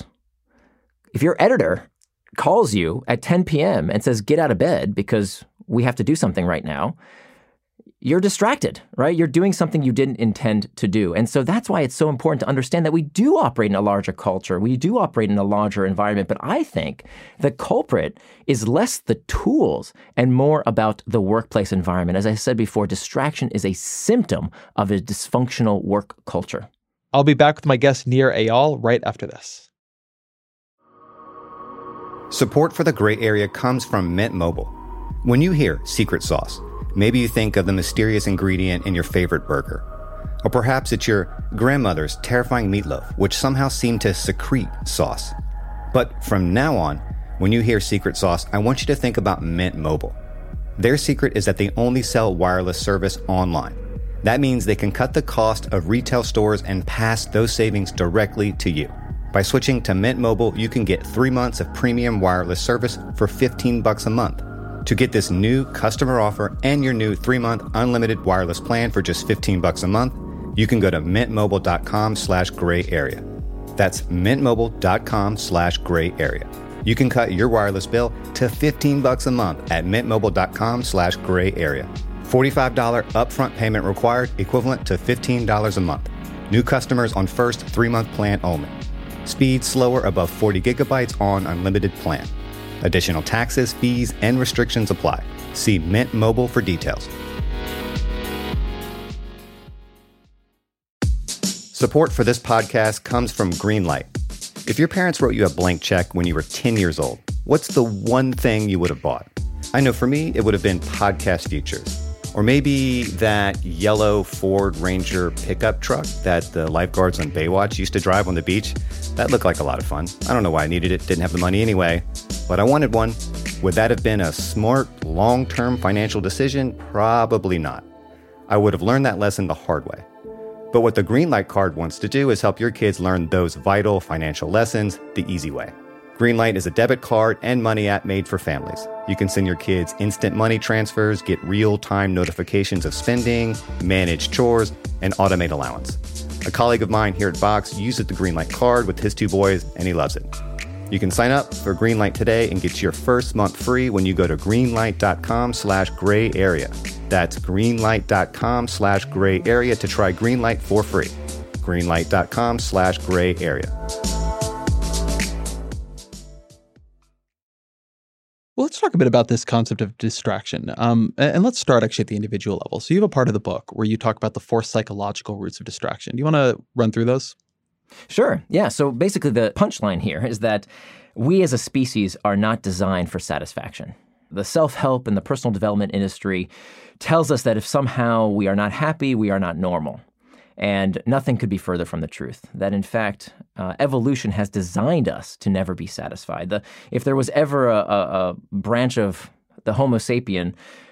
if your editor calls you at ten p.m. and says, get out of bed because we have to do something right now, you're distracted, right? You're doing something you didn't intend to do. And so that's why it's so important to understand that we do operate in a larger culture. We do operate in a larger environment. But I think the culprit is less the tools and more about the workplace environment. As I said before, distraction is a symptom of a dysfunctional work culture. I'll be back with my guest, Nir Eyal, right after this. Support for The Gray Area comes from Mint Mobile. When you hear secret sauce, maybe you think of the mysterious ingredient in your favorite burger. Or perhaps it's your grandmother's terrifying meatloaf, which somehow seemed to secrete sauce. But from now on, when you hear secret sauce, I want you to think about Mint Mobile. Their secret is that they only sell wireless service online. That means they can cut the cost of retail stores and pass those savings directly to you. By switching to Mint Mobile, you can get three months of premium wireless service for fifteen bucks a month. To get this new customer offer and your new three-month unlimited wireless plan for just fifteen bucks a month, you can go to mintmobile.com slash gray area. That's mintmobile.com slash gray area. You can cut your wireless bill to fifteen bucks a month at mintmobile.com slash gray area. forty-five dollars upfront payment required, equivalent to fifteen dollars a month. New customers on first three-month plan only. Speed slower above forty gigabytes on unlimited plan. Additional taxes, fees, and restrictions apply. See Mint Mobile for details. Support for this podcast comes from Greenlight. If your parents wrote you a blank check when you were ten years old, what's the one thing you would have bought? I know for me, it would have been podcast features. Or maybe that yellow Ford Ranger pickup truck that the lifeguards on Baywatch used to drive on the beach. That looked like a lot of fun. I don't know why I needed it, didn't have the money anyway, but I wanted one. Would that have been a smart, long-term financial decision? Probably not. I would have learned that lesson the hard way. But what the Greenlight card wants to do is help your kids learn those vital financial lessons the easy way. Greenlight is a debit card and money app made for families. You can send your kids instant money transfers, get real-time notifications of spending, manage chores, and automate allowance. A colleague of mine here at Vox uses the Greenlight card with his two boys, and he loves it. You can sign up for Greenlight today and get your first month free when you go to greenlight.com slash gray area. That's greenlight.com slash gray area to try Greenlight for free. Greenlight.com slash gray area. Well, let's talk a bit about this concept of distraction. Um, and let's start actually at the individual level. So you have a part of the book where you talk about the four psychological roots of distraction. Do you want to run through those? Sure. Yeah. So basically the punchline here is that we as a species are not designed for satisfaction. The self-help and the personal development industry tells us that if somehow we are not happy, we are not normal. And nothing could be further from the truth, that in fact, uh, evolution has designed us to never be satisfied. The, if there was ever a, a, a branch of the Homo sapien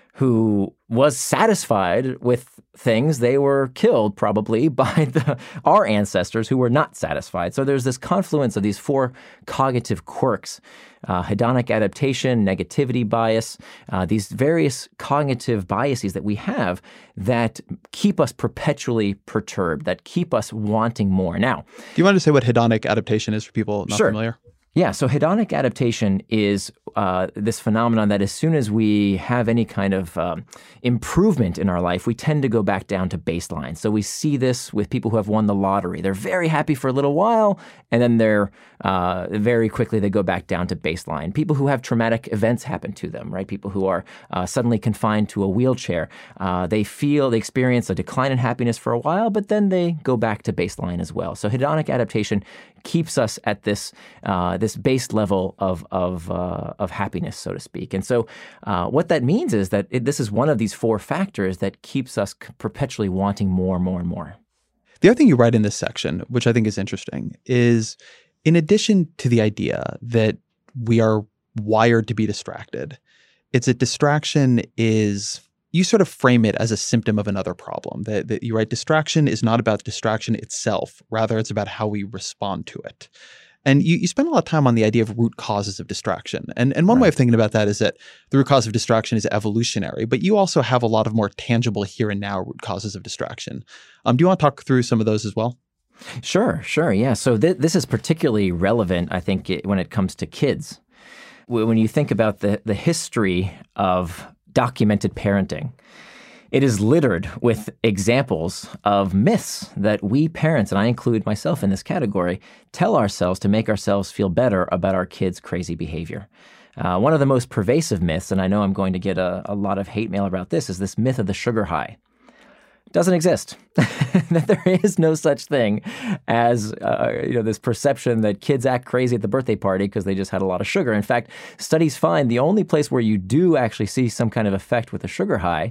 who was satisfied with things, they were killed probably by the, our ancestors who were not satisfied. So there's this confluence of these four cognitive quirks, uh, hedonic adaptation, negativity bias, uh, these various cognitive biases that we have that keep us perpetually perturbed, that keep us wanting more. Now, do you want to say what hedonic adaptation is for people not sure. familiar? Yeah, so hedonic adaptation is uh, this phenomenon that as soon as we have any kind of um, improvement in our life, we tend to go back down to baseline. So we see this with people who have won the lottery. They're very happy for a little while, and then they're uh, very quickly they go back down to baseline. People who have traumatic events happen to them, right? People who are uh, suddenly confined to a wheelchair, uh, they feel, they experience a decline in happiness for a while, but then they go back to baseline as well. So hedonic adaptation keeps us at this uh, this base level of of uh, of happiness, so to speak. And so, uh, what that means is that it, this is one of these four factors that keeps us perpetually wanting more, more, and more. The other thing you write in this section, which I think is interesting, is in addition to the idea that we are wired to be distracted, it's that distraction is. You sort of frame it as a symptom of another problem. That, that you write, distraction is not about distraction itself. Rather, it's about how we respond to it. And you, you spend a lot of time on the idea of root causes of distraction. And, and one right. way of thinking about that is that the root cause of distraction is evolutionary, but you also have a lot of more tangible here and now root causes of distraction. Um, do you want to talk through some of those as well? Sure, sure. Yeah. So th- this is particularly relevant, I think, it, when it comes to kids. When you think about the, the history of documented parenting, it is littered with examples of myths that we parents, and I include myself in this category, tell ourselves to make ourselves feel better about our kids' crazy behavior. Uh, one of the most pervasive myths, and I know I'm going to get a, a lot of hate mail about this, is this myth of the sugar high. Doesn't exist. That there is no such thing as uh, you know this perception that kids act crazy at the birthday party because they just had a lot of sugar. In fact, studies find the only place where you do actually see some kind of effect with a sugar high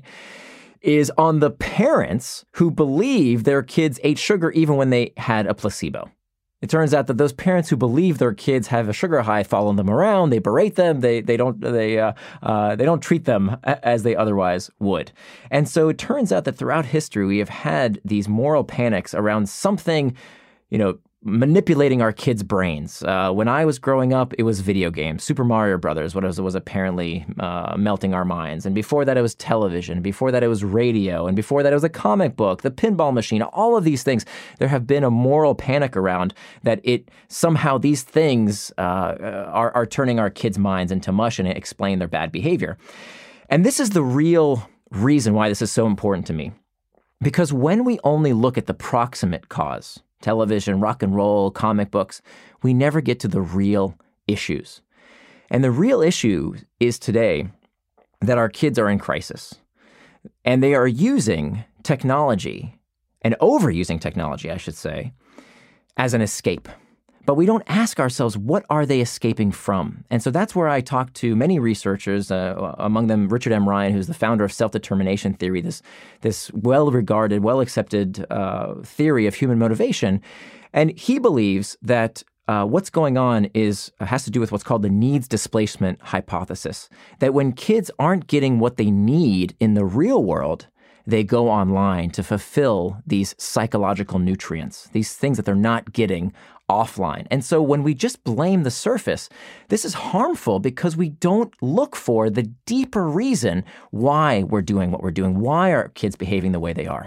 is on the parents who believe their kids ate sugar even when they had a placebo. It turns out that those parents who believe their kids have a sugar high follow them around, they berate them, they they don't they uh, uh, they don't treat them as they otherwise would. And so it turns out that throughout history we have had these moral panics around something, you know, manipulating our kids' brains. Uh, when I was growing up, it was video games. Super Mario Brothers was, was apparently uh, melting our minds. And before that, it was television. Before that, it was radio. And before that, it was a comic book, the pinball machine, all of these things. There have been a moral panic around that it somehow these things uh, are, are turning our kids' minds into mush and explain their bad behavior. And this is the real reason why this is so important to me. Because when we only look at the proximate cause, television, rock and roll, comic books, we never get to the real issues. And the real issue is today that our kids are in crisis. And they are using technology, and overusing technology, I should say, as an escape. But we don't ask ourselves, what are they escaping from? And so that's where I talk to many researchers, uh, among them Richard M. Ryan, who's the founder of self-determination theory, this, this well-regarded, well-accepted uh, theory of human motivation. And he believes that uh, what's going on is uh, has to do with what's called the needs displacement hypothesis, that when kids aren't getting what they need in the real world, they go online to fulfill these psychological nutrients, these things that they're not getting offline. And so when we just blame the surface, this is harmful because we don't look for the deeper reason why we're doing what we're doing, why are kids behaving the way they are.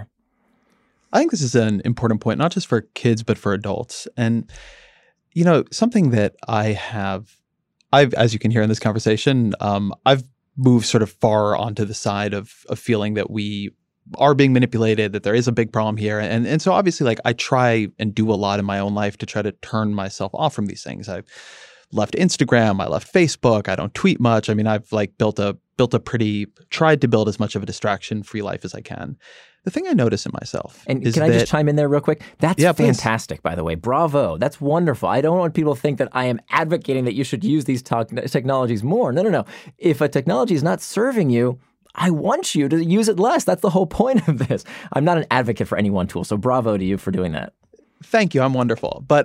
I think this is an important point, not just for kids, but for adults. And, you know, something that I have, I've, as you can hear in this conversation, um, I've moved sort of far onto the side of, of feeling that we are being manipulated, that there is a big problem here. And and so obviously, like, I try and do a lot in my own life to try to turn myself off from these things. I've left Instagram, I left Facebook, I don't tweet much. I mean, I've like built a built a pretty, tried to build as much of a distraction-free life as I can. The thing I notice in myself and is can I that, just chime in there real quick? That's yeah, fantastic, by the way. Bravo. That's wonderful. I don't want people to think that I am advocating that you should use these te- technologies more. No, no, no. If a technology is not serving you, I want you to use it less. That's the whole point of this. I'm not an advocate for any one tool, so bravo to you for doing that. Thank you. I'm wonderful. But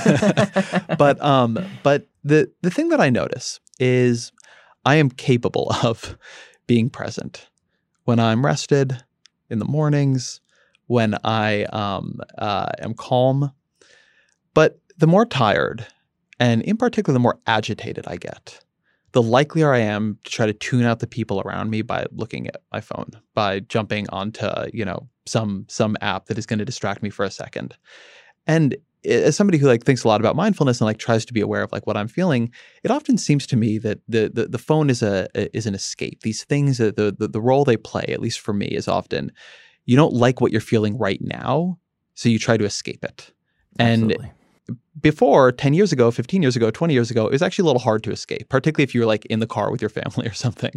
but um but the the thing that I notice is I am capable of being present when I'm rested in the mornings, when I um uh, am calm. But the more tired, and in particular the more agitated I get, the likelier I am to try to tune out the people around me by looking at my phone, by jumping onto, you know, some some app that is going to distract me for a second. And as somebody who like thinks a lot about mindfulness and like tries to be aware of like what I'm feeling, it often seems to me that the the, the phone is a is an escape. These things, the, the the role they play, at least for me, is often you don't like what you're feeling right now, so you try to escape it. Absolutely. And before, ten years ago, fifteen years ago, twenty years ago, it was actually a little hard to escape, particularly if you were like in the car with your family or something.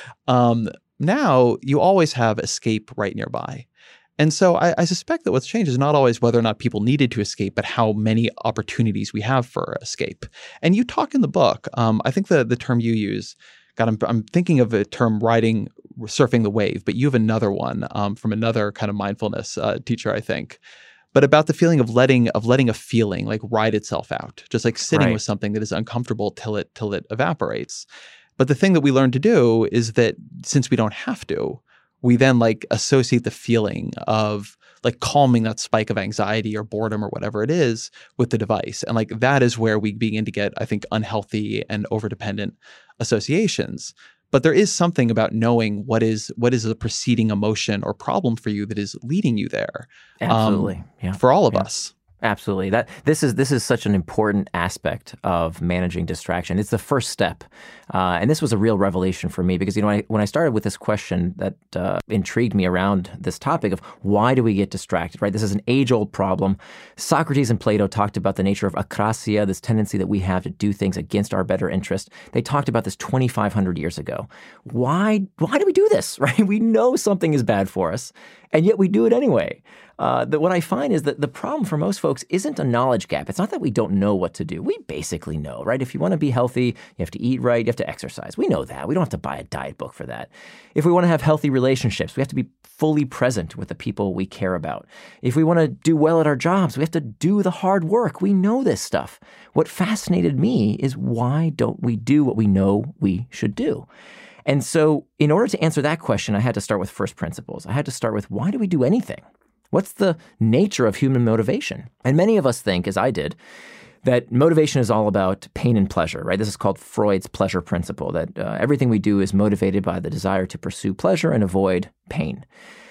Um, now you always have escape right nearby. And so I, I suspect that what's changed is not always whether or not people needed to escape, but how many opportunities we have for escape. And you talk in the book, um, I think the the term you use, God, I'm, I'm thinking of a term riding, surfing the wave, but you have another one um, from another kind of mindfulness uh, teacher, I think. But about the feeling of letting of letting a feeling like ride itself out, just like sitting Right. with something that is uncomfortable till it till it evaporates. But the thing that we learn to do is that since we don't have to, we then like associate the feeling of like calming that spike of anxiety or boredom or whatever it is with the device. And like that is where we begin to get, I think, unhealthy and overdependent associations. But there is something about knowing what is what is the preceding emotion or problem for you that is leading you there. Absolutely. Um, Yeah. For all of Yeah. us. Absolutely. That this is this is such an important aspect of managing distraction. It's the first step, uh, and this was a real revelation for me because you know I, when I started with this question that uh, intrigued me around this topic of why do we get distracted? Right. This is an age-old problem. Socrates and Plato talked about the nature of akrasia, this tendency that we have to do things against our better interest. They talked about this twenty-five hundred years ago. Why? Why do we do this? Right. We know something is bad for us, and yet we do it anyway. Uh, that what I find is that the problem for most folks isn't a knowledge gap. It's not that we don't know what to do. We basically know, right? If you want to be healthy, you have to eat right, you have to exercise. We know that. We don't have to buy a diet book for that. If we want to have healthy relationships, we have to be fully present with the people we care about. If we want to do well at our jobs, we have to do the hard work. We know this stuff. What fascinated me is why don't we do what we know we should do? And so in order to answer that question, I had to start with first principles. I had to start with why do we do anything? What's the nature of human motivation? And many of us think, as I did, that motivation is all about pain and pleasure, right? This is called Freud's pleasure principle, that uh, everything we do is motivated by the desire to pursue pleasure and avoid pain.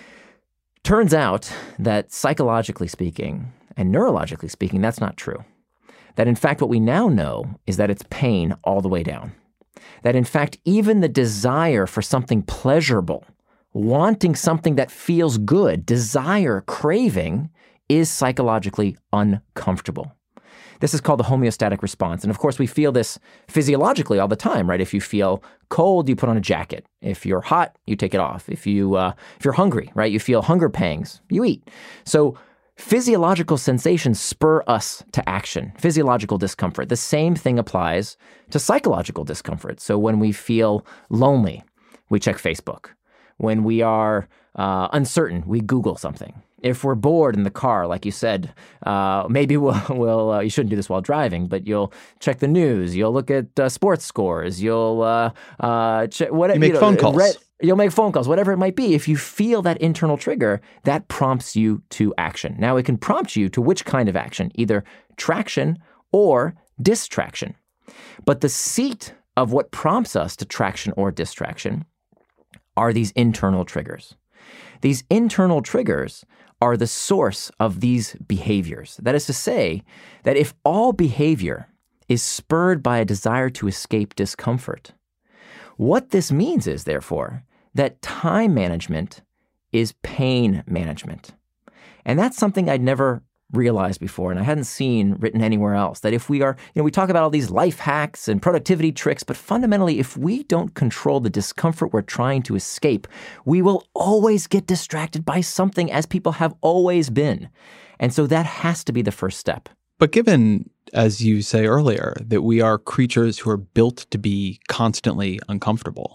Turns out that psychologically speaking and neurologically speaking, that's not true. That in fact, what we now know is that it's pain all the way down. That in fact, even the desire for something pleasurable, wanting something that feels good, desire, craving, is psychologically uncomfortable. This is called the homeostatic response. And of course, we feel this physiologically all the time, right? If you feel cold, you put on a jacket. If you're hot, you take it off. If, you, uh, if you're hungry, right, you feel hunger pangs, you eat. So physiological sensations spur us to action, physiological discomfort. The same thing applies to psychological discomfort. So when we feel lonely, we check Facebook. When we are uh, uncertain, we Google something. If we're bored in the car, like you said, uh, maybe we'll, we'll uh, you shouldn't do this while driving, but you'll check the news, you'll look at uh, sports scores, you'll uh, uh, check whatever. You make you know, phone calls. Read, you'll make phone calls, whatever it might be. If you feel that internal trigger, that prompts you to action. Now, it can prompt you to which kind of action, either traction or distraction. But the seat of what prompts us to traction or distraction are these internal triggers. These internal triggers are the source of these behaviors. That is to say, that if all behavior is spurred by a desire to escape discomfort, what this means is, therefore, that time management is pain management. And that's something I'd never realized before, and I hadn't seen written anywhere else, that if we are, you know, we talk about all these life hacks and productivity tricks, but fundamentally, if we don't control the discomfort we're trying to escape, we will always get distracted by something, as people have always been. And so that has to be the first step. But given, as you say earlier, that we are creatures who are built to be constantly uncomfortable,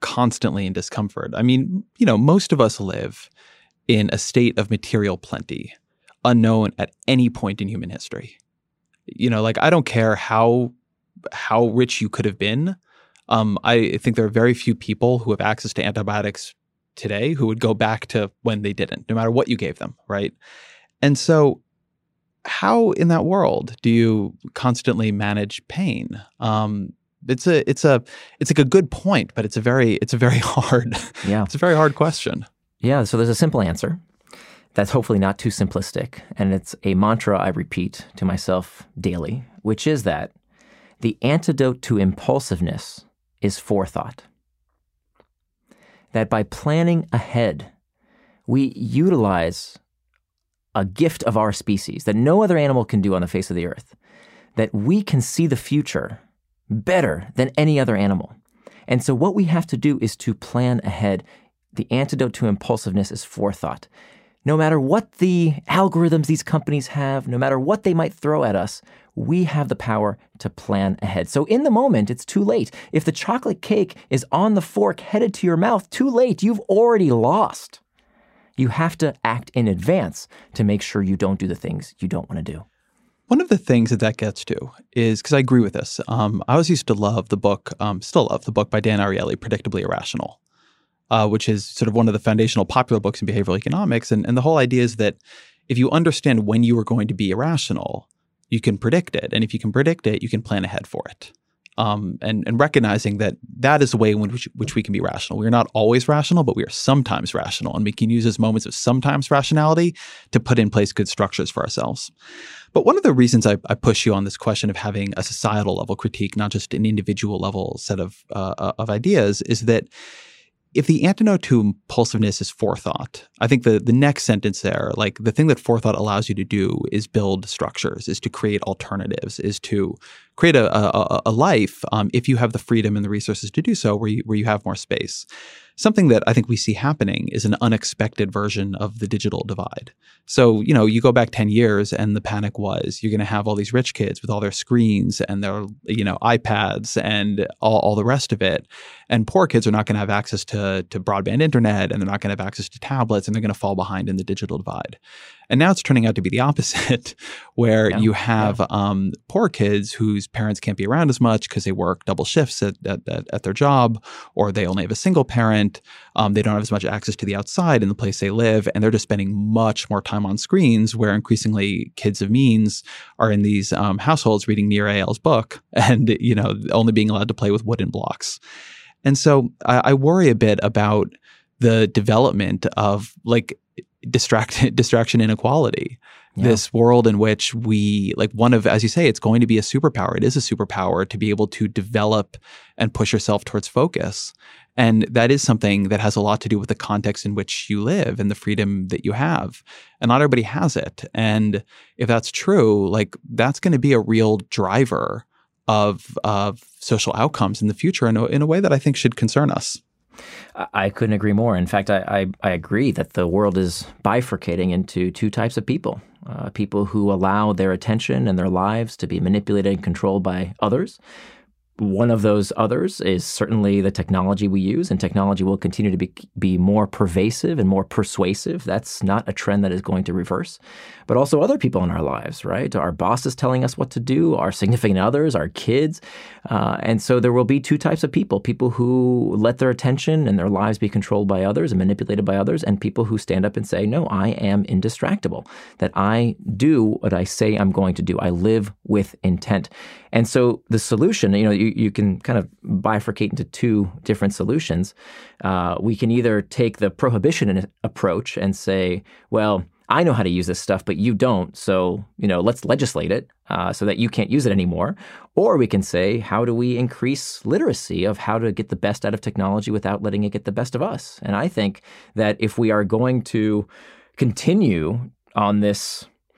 constantly in discomfort. I mean, you know, most of us live in a state of material plenty, unknown at any point in human history. You know, like I don't care how how rich you could have been. Um, I think there are very few people who have access to antibiotics today who would go back to when they didn't, no matter what you gave them, right? And so how in that world do you constantly manage pain? Um, it's a it's a it's like a good point, but it's a very it's a very hard yeah. it's a very hard question. Yeah, so there's a simple answer that's hopefully not too simplistic, and it's a mantra I repeat to myself daily, which is that the antidote to impulsiveness is forethought. That by planning ahead, we utilize a gift of our species that no other animal can do on the face of the earth, that we can see the future better than any other animal. And so what we have to do is to plan ahead. The antidote to impulsiveness is forethought. No matter what the algorithms these companies have, no matter what they might throw at us, we have the power to plan ahead. So in the moment, it's too late. If the chocolate cake is on the fork headed to your mouth, too late. You've already lost. You have to act in advance to make sure you don't do the things you don't want to do. One of the things that that gets to is, because I agree with this, um, I always used to love the book, um, still love the book by Dan Ariely, Predictably Irrational, uh, which is sort of one of the foundational popular books in behavioral economics. And, and the whole idea is that if you understand when you are going to be irrational, you can predict it. And if you can predict it, you can plan ahead for it. Um, and, and recognizing that that is the way in which, which we can be rational. We are not always rational, but we are sometimes rational. And we can use those moments of sometimes rationality to put in place good structures for ourselves. But one of the reasons I, I push you on this question of having a societal level critique, not just an individual level set of uh, of ideas, is that if the antidote to impulsiveness is forethought, I think the, the next sentence there, like the thing that forethought allows you to do is build structures, is to create alternatives, is to create a, a, a life, um, if you have the freedom and the resources to do so, where you, where you have more space. Something that I think we see happening is an unexpected version of the digital divide. So, you know, you go back ten years and the panic was you're going to have all these rich kids with all their screens and their, you know, iPads and all, all the rest of it. And poor kids are not going to have access to, to broadband internet, and they're not going to have access to tablets, and they're going to fall behind in the digital divide. And now it's turning out to be the opposite, where yeah, you have yeah. um, poor kids whose parents can't be around as much because they work double shifts at, at, at, at their job, or they only have a single parent. Um, they don't have as much access to the outside in the place they live, and they're just spending much more time on screens, where increasingly kids of means are in these um, households reading Nir Eyal's book and, you know, only being allowed to play with wooden blocks. And so I, I worry a bit about the development of like distract, distraction inequality. Yeah. This world in which we, like one of, as you say, it's going to be a superpower. It is a superpower to be able to develop and push yourself towards focus. And that is something that has a lot to do with the context in which you live and the freedom that you have. And not everybody has it. And if that's true, like that's going to be a real driver of, of social outcomes in the future in a, in a way that I think should concern us. I couldn't agree more. In fact, I, I, I agree that the world is bifurcating into two types of people. Uh, people who allow their attention and their lives to be manipulated and controlled by others. One of those others is certainly the technology we use, and technology will continue to be, be more pervasive and more persuasive. That's not a trend that is going to reverse. But also other people in our lives, right? Our bosses telling us what to do, our significant others, our kids. Uh, and so there will be two types of people, people who let their attention and their lives be controlled by others and manipulated by others, and people who stand up and say, no, I am indistractable, that I do what I say I'm going to do. I live with intent. And so the solution, you know, you, you can kind of bifurcate into two different solutions. Uh, we can either take the prohibition approach and say, well, I know how to use this stuff, but you don't. So, you know, let's legislate it uh, so that you can't use it anymore. Or we can say, how do we increase literacy of how to get the best out of technology without letting it get the best of us? And I think that if we are going to continue on this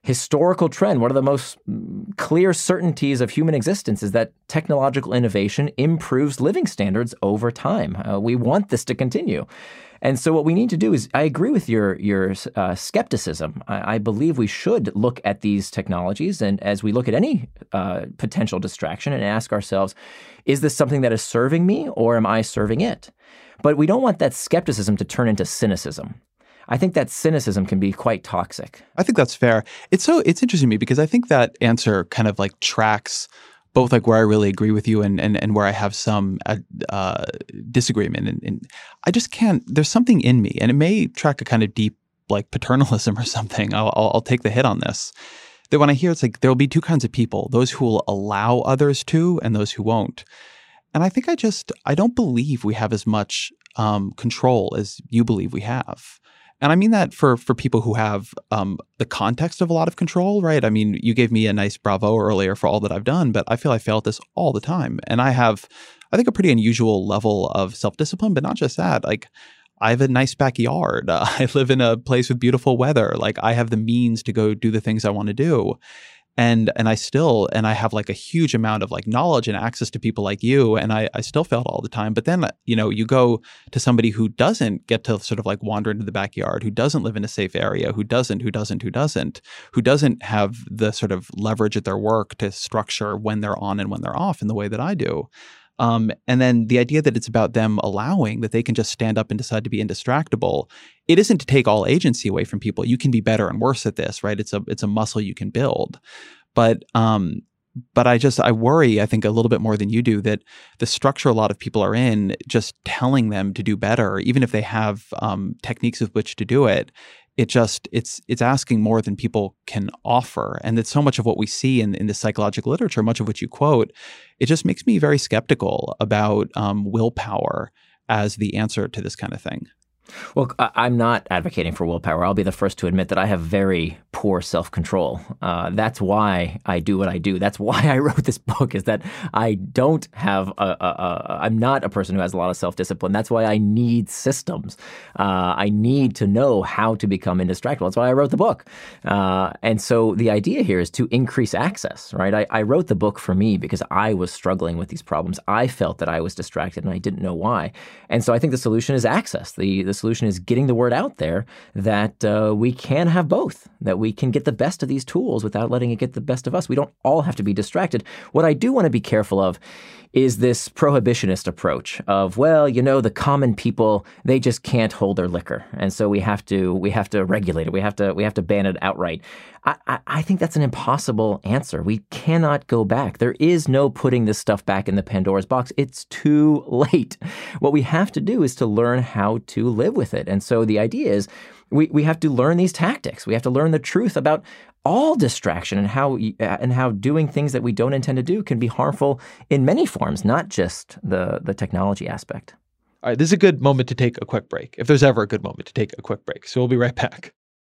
historical trend, one of the most clear certainties of human existence is that technological innovation improves living standards over time. Uh, we want this to continue. And so what we need to do is, I agree with your your uh, skepticism. I, I believe we should look at these technologies, and as we look at any uh, potential distraction, and ask ourselves, is this something that is serving me, or am I serving it? But we don't want that skepticism to turn into cynicism. I think that cynicism can be quite toxic. I think that's fair. It's so it's interesting to me because I think that answer kind of like tracks both like where I really agree with you and and, and where I have some uh, disagreement. And, and I just can't. There's something in me, and it may track a kind of deep like paternalism or something. I'll, I'll, I'll take the hit on this. That when I hear it's like there will be two kinds of people: those who will allow others to, and those who won't. And I think I just I don't believe we have as much um, control as you believe we have. And I mean that for for people who have um, the context of a lot of control, right? I mean, you gave me a nice bravo earlier for all that I've done, but I feel I fail at this all the time. And I have, I think, a pretty unusual level of self-discipline, but not just that. Like, I have a nice backyard. Uh, I live in a place with beautiful weather. Like, I have the means to go do the things I want to do. And and I still, and I have like a huge amount of like knowledge and access to people like you, and I, I still failed all the time. But then, you know, you go to somebody who doesn't get to sort of like wander into the backyard, who doesn't live in a safe area, who doesn't, who doesn't, who doesn't, who doesn't have the sort of leverage at their work to structure when they're on and when they're off in the way that I do. Um, and then the idea that it's about them allowing that they can just stand up and decide to be indistractable. It isn't to take all agency away from people. You can be better and worse at this, right? It's a it's a muscle you can build. But um, but I just I worry, I think, a little bit more than you do, that the structure a lot of people are in, just telling them to do better, even if they have um, techniques with which to do it. It just it's it's asking more than people can offer. And that so much of what we see in, in the psychological literature, much of which you quote, it just makes me very skeptical about um, willpower as the answer to this kind of thing. Well, I'm not advocating for willpower. I'll be the first to admit that I have very poor self-control. Uh, that's why I do what I do. That's why I wrote this book, is that I don't have a, a, a I'm not a person who has a lot of self-discipline. That's why I need systems. Uh, I need to know how to become indistractable. That's why I wrote the book. Uh, and so the idea here is to increase access, right? I, I wrote the book for me because I was struggling with these problems. I felt that I was distracted and I didn't know why. And so I think the solution is access. The, the solution is getting the word out there that uh, we can have both, that we can get the best of these tools without letting it get the best of us. We don't all have to be distracted. What I do want to be careful of is this prohibitionist approach of, well, you know, the common people, they just can't hold their liquor. And so we have to we have to regulate it. We have to we have to ban it outright. I, I, I think that's an impossible answer. We cannot go back. There is no putting this stuff back in the Pandora's box. It's too late. What we have to do is to learn how to live with it. And so the idea is we, we have to learn these tactics. We have to learn the truth about all distraction and how and how doing things that we don't intend to do can be harmful in many forms, not just the, the technology aspect. All right, this is a good moment to take a quick break, if there's ever a good moment to take a quick break. So we'll be right back.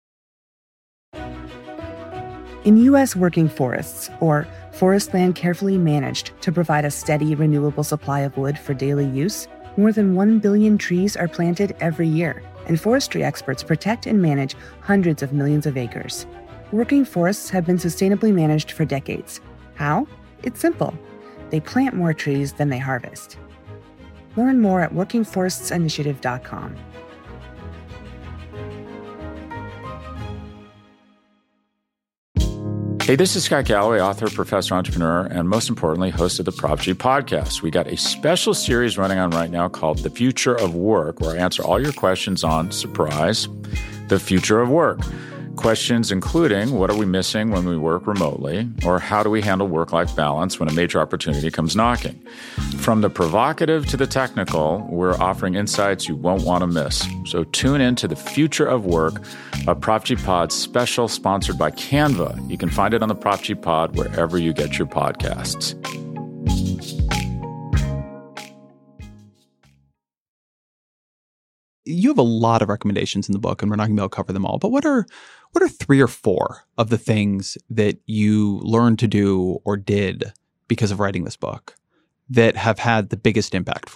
In U S working forests, or forest land carefully managed to provide a steady, renewable supply of wood for daily use, more than one billion trees are planted every year, and forestry experts protect and manage hundreds of millions of acres. Working forests have been sustainably managed for decades. How? It's simple. They plant more trees than they harvest. Learn more at working forests initiative dot com. Hey, this is Scott Galloway, author, professor, entrepreneur, and most importantly, host of the Prop G podcast. We got a special series running on right now called The Future of Work, where I answer all your questions on, surprise, the future of work. Questions including, what are we missing when we work remotely? Or how do we handle work-life balance when a major opportunity comes knocking? From the provocative to the technical, we're offering insights you won't want to miss. So tune in to The Future of Work, a Prop G Pod special sponsored by Canva. You can find it on the Prop G Pod wherever you get your podcasts. You have a lot of recommendations in the book, and we're not going to be able to cover them all. But what are what are three or four of the things that you learned to do or did because of writing this book that have had the biggest impact for you?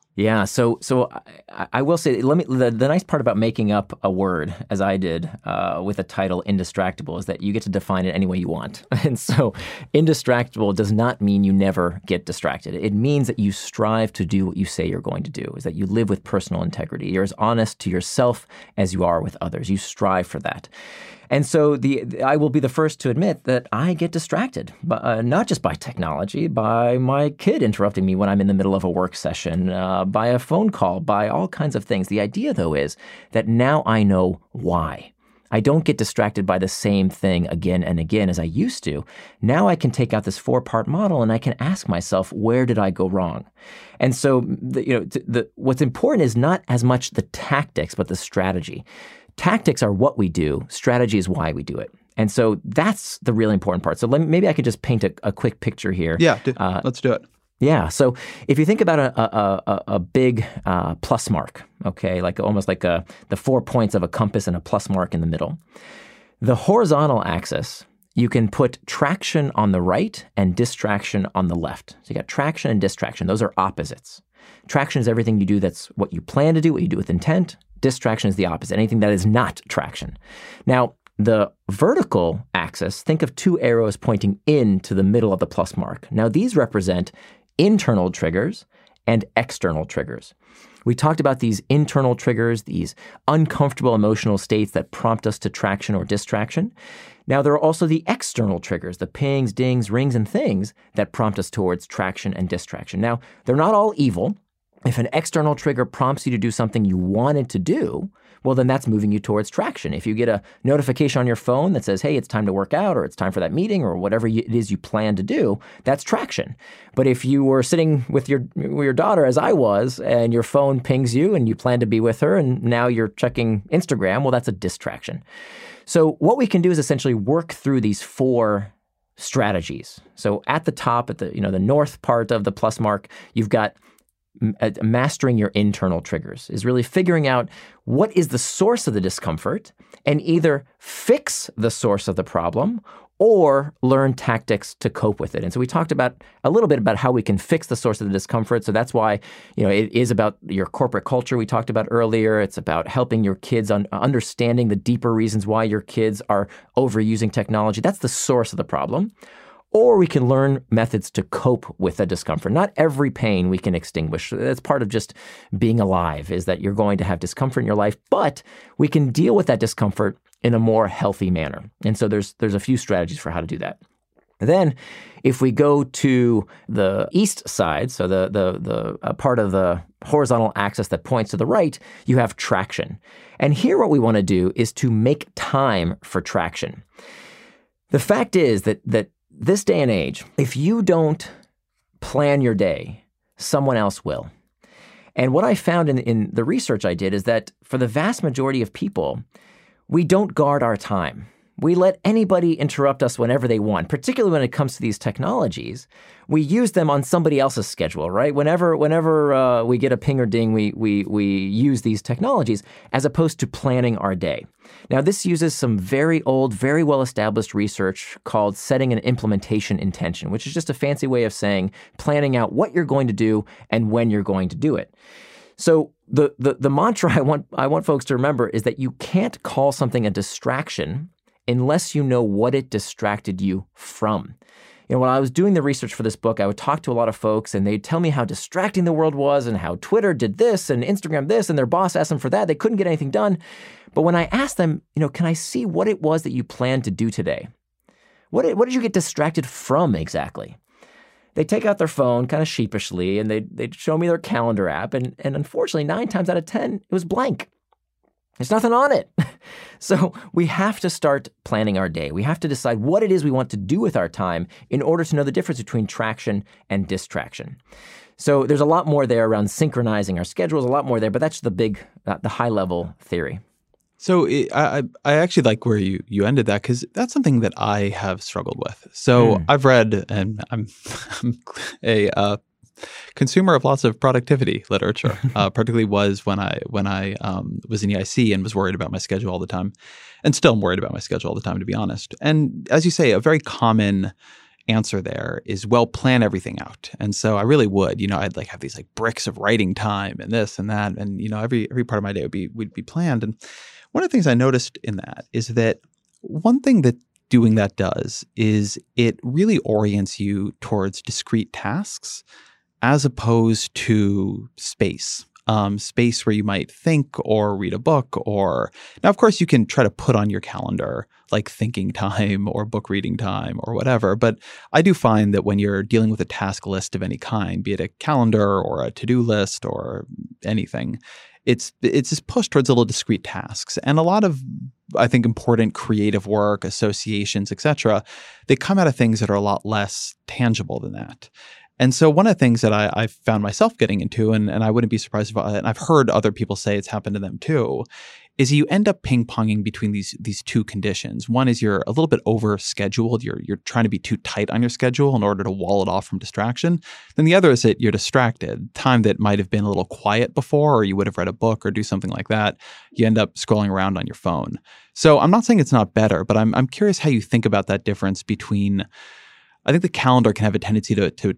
Yeah, so so I, I will say, let me. The, the nice part about making up a word, as I did, uh, with a title "indistractable," is that you get to define it any way you want. And so, indistractable does not mean you never get distracted. It means that you strive to do what you say you're going to do. Is that you live with personal integrity. You're as honest to yourself as you are with others. You strive for that. And so the I will be the first to admit that I get distracted, but, uh, not just by technology, by my kid interrupting me when I'm in the middle of a work session, uh, by a phone call, by all kinds of things. The idea, though, is that now I know why. I don't get distracted by the same thing again and again as I used to. Now I can take out this four-part model and I can ask myself, where did I go wrong? And so, the, you know, the, what's important is not as much the tactics, but the strategy. Tactics are what we do. Strategy is why we do it. And so that's the really important part. So let me, maybe I could just paint a, a quick picture here. Yeah, uh, let's do it. Yeah. So if you think about a a, a, a big uh, plus mark, okay, like almost like a, the four points of a compass and a plus mark in the middle, the horizontal axis, you can put traction on the right and distraction on the left. So you got traction and distraction. Those are opposites. Traction is everything you do that's what you plan to do, what you do with intent. Distraction is the opposite, anything that is not traction. Now, the vertical axis, think of two arrows pointing in to the middle of the plus mark. Now, these represent internal triggers and external triggers. We talked about these internal triggers, these uncomfortable emotional states that prompt us to traction or distraction. Now, there are also the external triggers, the pings, dings, rings, and things that prompt us towards traction and distraction. Now, they're not all evil. If an external trigger prompts you to do something you wanted to do, well, then that's moving you towards traction. If you get a notification on your phone that says, hey, it's time to work out, or it's time for that meeting, or whatever it is you plan to do, that's traction. But if you were sitting with your with your daughter, as I was, and your phone pings you and you plan to be with her, and now you're checking Instagram, well, that's a distraction. So what we can do is essentially work through these four strategies. So at the top, at the you know the north part of the plus mark, you've got mastering your internal triggers, is really figuring out what is the source of the discomfort and either fix the source of the problem or learn tactics to cope with it. And so we talked about a little bit about how we can fix the source of the discomfort. So that's why, you know, it is about your corporate culture we talked about earlier. It's about helping your kids on understanding the deeper reasons why your kids are overusing technology. That's the source of the problem. Or we can learn methods to cope with the discomfort. Not every pain we can extinguish. That's part of just being alive, is that you're going to have discomfort in your life, but we can deal with that discomfort in a more healthy manner. And so there's there's a few strategies for how to do that. Then if we go to the east side, so the the the uh, part of the horizontal axis that points to the right, you have traction. And here what we want to do is to make time for traction. The fact is that that this day and age, if you don't plan your day, someone else will. And what I found in, in the research I did is that for the vast majority of people, we don't guard our time. We let anybody interrupt us whenever they want, particularly when it comes to these technologies. We use them on somebody else's schedule, right? Whenever whenever uh, we get a ping or ding, we, we, we use these technologies as opposed to planning our day. Now, this uses some very old, very well-established research called setting an implementation intention, which is just a fancy way of saying planning out what you're going to do and when you're going to do it. So the the, the mantra I want I want folks to remember is that you can't call something a distraction unless you know what it distracted you from. You know, when I was doing the research for this book, I would talk to a lot of folks and they'd tell me how distracting the world was and how Twitter did this and Instagram this and their boss asked them for that. They couldn't get anything done. But when I asked them, you know, can I see what it was that you planned to do today? What did, what did you get distracted from exactly? They take out their phone kind of sheepishly and they'd, they'd show me their calendar app. And, and unfortunately, nine times out of ten, it was blank. There's nothing on it. So we have to start planning our day. We have to decide what it is we want to do with our time in order to know the difference between traction and distraction. So there's a lot more there around synchronizing our schedules, a lot more there, but that's the big, uh, the high level theory. So it, I I actually like where you, you ended that because that's something that I have struggled with. So mm. I've read, and I'm, I'm a uh, consumer of lots of productivity literature, uh, particularly was when I when I um, was in E I C and was worried about my schedule all the time, and still am worried about my schedule all the time, to be honest. And as you say, a very common answer there is, well, plan everything out. And so I really would, you know, I'd like have these like bricks of writing time and this and that. And, you know, every every part of my day would be would be planned. And one of the things I noticed in that is that one thing that doing that does is it really orients you towards discrete tasks as opposed to space. Um, space where you might think or read a book or – now, of course, you can try to put on your calendar like thinking time or book reading time or whatever. But I do find that when you're dealing with a task list of any kind, be it a calendar or a to-do list or anything, it's it's just pushed towards little discrete tasks. And a lot of, I think, important creative work, associations, et cetera, they come out of things that are a lot less tangible than that. And so one of the things that I, I've found myself getting into, and, and I wouldn't be surprised if I, and I've heard other people say it's happened to them too, is you end up ping-ponging between these these two conditions. One is you're a little bit over-scheduled. You're, you're trying to be too tight on your schedule in order to wall it off from distraction. Then the other is that you're distracted. Time that might have been a little quiet before, or you would have read a book or do something like that, you end up scrolling around on your phone. So I'm not saying it's not better, but I'm I'm curious how you think about that difference between, I think the calendar can have a tendency to to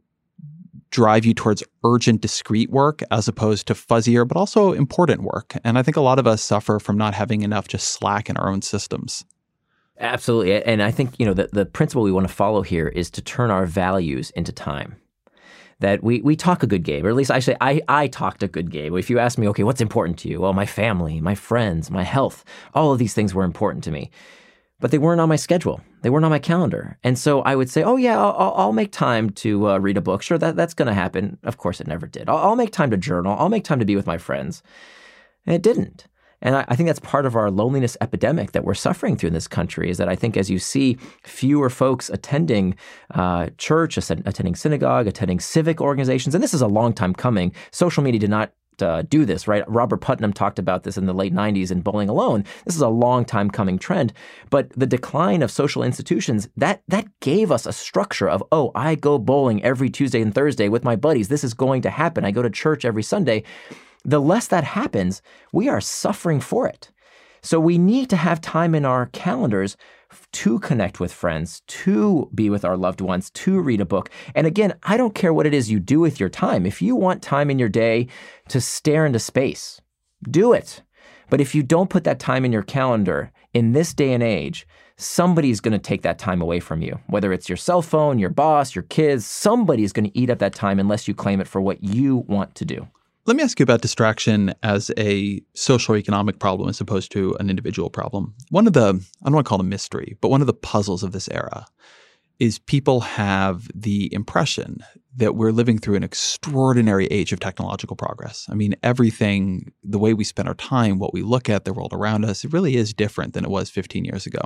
drive you towards urgent, discrete work as opposed to fuzzier, but also important work. And I think a lot of us suffer from not having enough just slack in our own systems. Absolutely. And I think, you know, the, the principle we want to follow here is to turn our values into time. That we we talk a good game, or at least I say I, I talked a good game. If you ask me, okay, what's important to you? Well, my family, my friends, my health, all of these things were important to me. But they weren't on my schedule. They weren't on my calendar. And so I would say, oh, yeah, I'll, I'll make time to uh, read a book. Sure, that, that's going to happen. Of course, it never did. I'll, I'll make time to journal. I'll make time to be with my friends. And it didn't. And I, I think that's part of our loneliness epidemic that we're suffering through in this country, is that I think as you see fewer folks attending uh, church, attending synagogue, attending civic organizations, and this is a long time coming. Social media did not Uh, do this, right? Robert Putnam talked about this in the late nineties in Bowling Alone. This is a long time coming trend. But the decline of social institutions, that that gave us a structure of, oh, I go bowling every Tuesday and Thursday with my buddies. This is going to happen. I go to church every Sunday. The less that happens, we are suffering for it. So we need to have time in our calendars to connect with friends, to be with our loved ones, to read a book. And again, I don't care what it is you do with your time. If you want time in your day to stare into space, do it. But if you don't put that time in your calendar, in this day and age, somebody's going to take that time away from you. Whether it's your cell phone, your boss, your kids, somebody's going to eat up that time unless you claim it for what you want to do. Let me ask you about distraction as a social or economic problem as opposed to an individual problem. One of the, I don't want to call it a mystery, but one of the puzzles of this era is people have the impression that we're living through an extraordinary age of technological progress. I mean, everything, the way we spend our time, what we look at, the world around us, it really is different than it was fifteen years ago.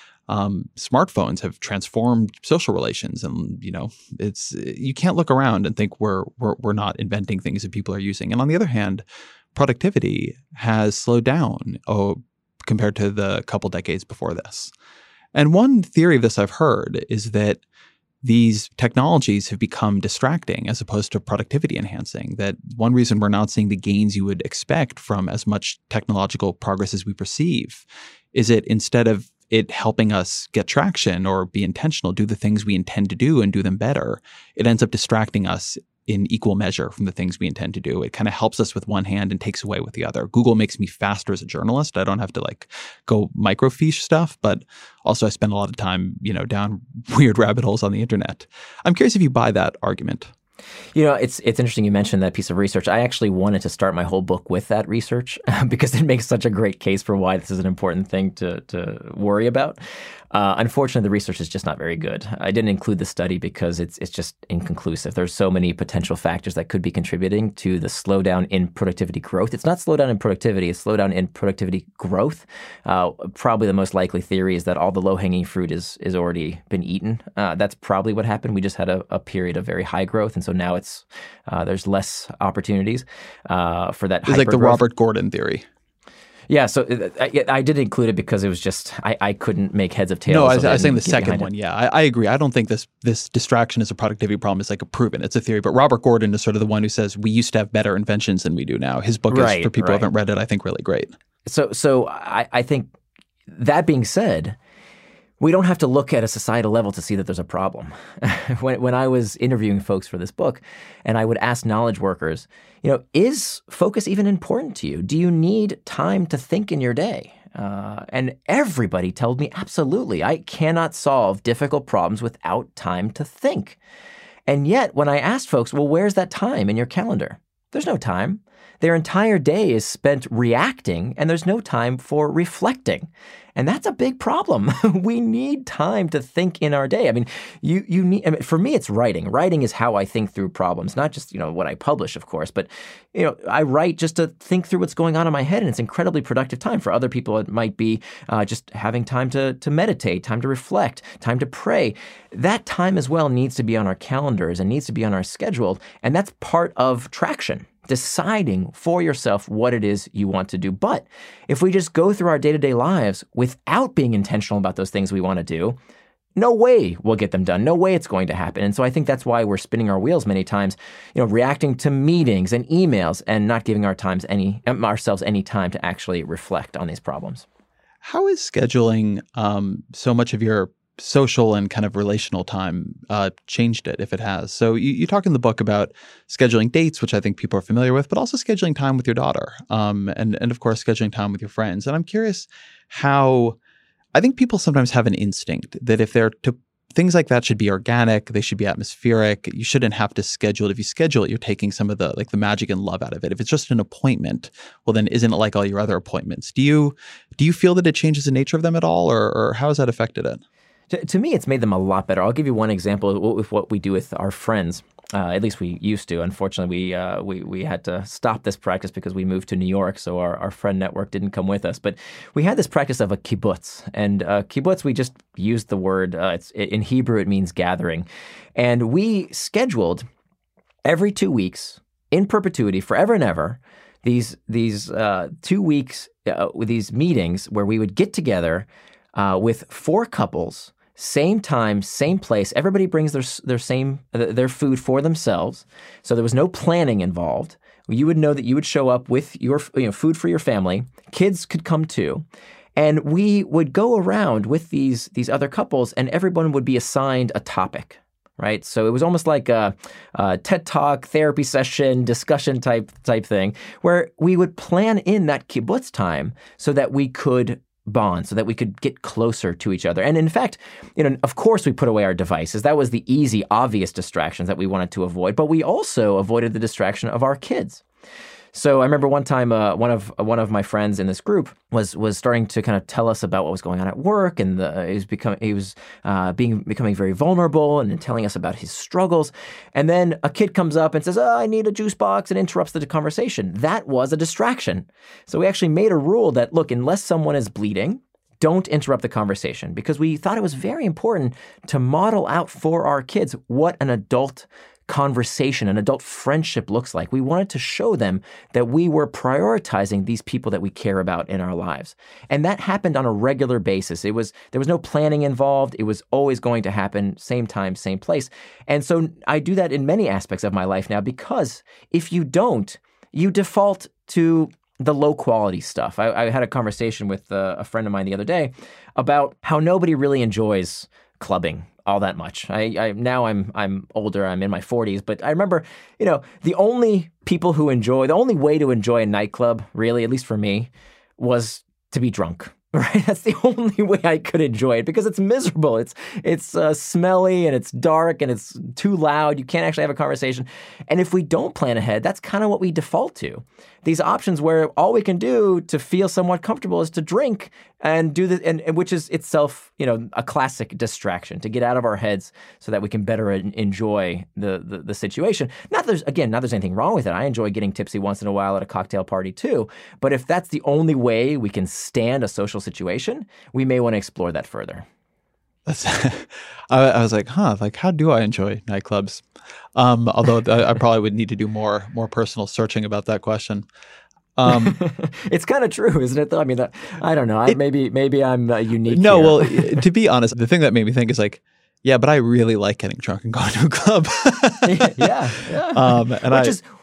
Um, smartphones have transformed social relations, and you know, it's you can't look around and think we're we're we're not inventing things that people are using. And on the other hand, productivity has slowed down oh, compared to the couple decades before this. And one theory of this I've heard is that these technologies have become distracting as opposed to productivity enhancing. That one reason we're not seeing the gains you would expect from as much technological progress as we perceive is that instead of it helping us get traction or be intentional, do the things we intend to do and do them better, it ends up distracting us in equal measure from the things we intend to do. It kind of helps us with one hand and takes away with the other. Google makes me faster as a journalist. I don't have to like go microfiche stuff, but also I spend a lot of time, you know, down weird rabbit holes on the internet. I'm curious if you buy that argument. You know, it's it's interesting you mentioned that piece of research. I actually wanted to start my whole book with that research because it makes such a great case for why this is an important thing to to worry about. Uh, unfortunately, the research is just not very good. I didn't include the study because it's it's just inconclusive. There's so many potential factors that could be contributing to the slowdown in productivity growth. It's not slowdown in productivity, it's slowdown in productivity growth. Uh, probably the most likely theory is that all the low-hanging fruit is is already been eaten. Uh, that's probably what happened. We just had a, a period of very high growth, and so now it's uh, there's less opportunities uh, for that. It's like the Robert Gordon theory. Yeah, so I, I did include it because it was just I, I couldn't make heads of tails. No, I was, I was saying the second one. It. Yeah, I, I agree. I don't think this this distraction as a productivity problem is like a proven. It's a theory. But Robert Gordon is sort of the one who says we used to have better inventions than we do now. His book right, is, for people right. who haven't read it, I think really great. So so I, I think that being said, we don't have to look at a societal level to see that there's a problem. when, when I was interviewing folks for this book, and I would ask knowledge workers, you know, is focus even important to you? Do you need time to think in your day? Uh, and everybody told me, absolutely. I cannot solve difficult problems without time to think. And yet, when I asked folks, well, where's that time in your calendar? There's no time. Their entire day is spent reacting, and there's no time for reflecting. And that's a big problem. We need time to think in our day. I mean, you you need. I mean, for me, it's writing. Writing is how I think through problems, not just, you know, what I publish, of course, but, you know, I write just to think through what's going on in my head, and it's incredibly productive time. For other people, it might be uh, just having time to to meditate, time to reflect, time to pray. That time as well needs to be on our calendars and needs to be on our schedule, and that's part of traction. Deciding for yourself what it is you want to do. But if we just go through our day-to-day lives without being intentional about those things we want to do, no way we'll get them done. No way it's going to happen. And so I think that's why we're spinning our wheels many times, you know, reacting to meetings and emails and not giving our times any ourselves any time to actually reflect on these problems. How is scheduling um, so much of your social and kind of relational time uh, changed it, if it has? So you, you talk in the book about scheduling dates, which I think people are familiar with, but also scheduling time with your daughter, um, and and of course scheduling time with your friends. And I'm curious how I think people sometimes have an instinct that if they're to things like that should be organic, they should be atmospheric. You shouldn't have to schedule it. If you schedule it, you're taking some of the like the magic and love out of it. If it's just an appointment, well, then isn't it like all your other appointments? Do you do you feel that it changes the nature of them at all, or, or how has that affected it? To, to me, it's made them a lot better. I'll give you one example with what we do with our friends. Uh, at least we used to. Unfortunately, we uh, we we had to stop this practice because we moved to New York, so our, our friend network didn't come with us. But we had this practice of a kibbutz. And uh, kibbutz, we just used the word, uh, it's in Hebrew, it means gathering. And we scheduled every two weeks, in perpetuity, forever and ever, these, these uh, two weeks, uh, with these meetings where we would get together uh, with four couples, same time, same place. Everybody brings their their same their food for themselves, so there was no planning involved. You would know that you would show up with your you know food for your family. Kids could come too, and we would go around with these these other couples, and everyone would be assigned a topic. Right, so it was almost like a, a TED Talk, therapy session, discussion type type thing, where we would plan in that kibbutz time so that we could bond, so that we could get closer to each other. And in fact, you know, of course we put away our devices. That was the easy, obvious distractions that we wanted to avoid, but we also avoided the distraction of our kids. So I remember one time, uh, one of uh, one of my friends in this group was was starting to kind of tell us about what was going on at work, and the, he was becoming he was uh, being becoming very vulnerable and telling us about his struggles. And then a kid comes up and says, "Oh, I need a juice box," and interrupts the conversation. That was a distraction. So we actually made a rule that, look, unless someone is bleeding, don't interrupt the conversation, because we thought it was very important to model out for our kids what an adult conversation, an adult friendship looks like. We wanted to show them that we were prioritizing these people that we care about in our lives. And that happened on a regular basis. It was, there was no planning involved. It was always going to happen, same time, same place. And so I do that in many aspects of my life now, because if you don't, you default to the low quality stuff. I, I had a conversation with uh, a friend of mine the other day about how nobody really enjoys clubbing all that much. I, I now I'm I'm older. I'm in my forties, but I remember, you know, the only people who enjoy, the only way to enjoy a nightclub, really, at least for me, was to be drunk. Right, that's the only way I could enjoy it, because it's miserable. It's it's uh, smelly and it's dark and it's too loud. You can't actually have a conversation. And if we don't plan ahead, that's kind of what we default to. These options where all we can do to feel somewhat comfortable is to drink and do the and, and which is itself, you know, a classic distraction to get out of our heads so that we can better enjoy the, the the situation. Not that there's again, not there's anything wrong with it. I enjoy getting tipsy once in a while at a cocktail party too. But if that's the only way we can stand a social situation, we may want to explore that further. That's, I, I was like, huh, like how do I enjoy nightclubs? Um, although I, I probably would need to do more more personal searching about that question. Um, it's kind of true, isn't it? Though I mean, I don't know. I, it, maybe maybe I'm uh, unique. No, here. well, to be honest, the thing that made me think is like, yeah, but I really like getting drunk and going to a club. yeah, yeah. Um, and which I, is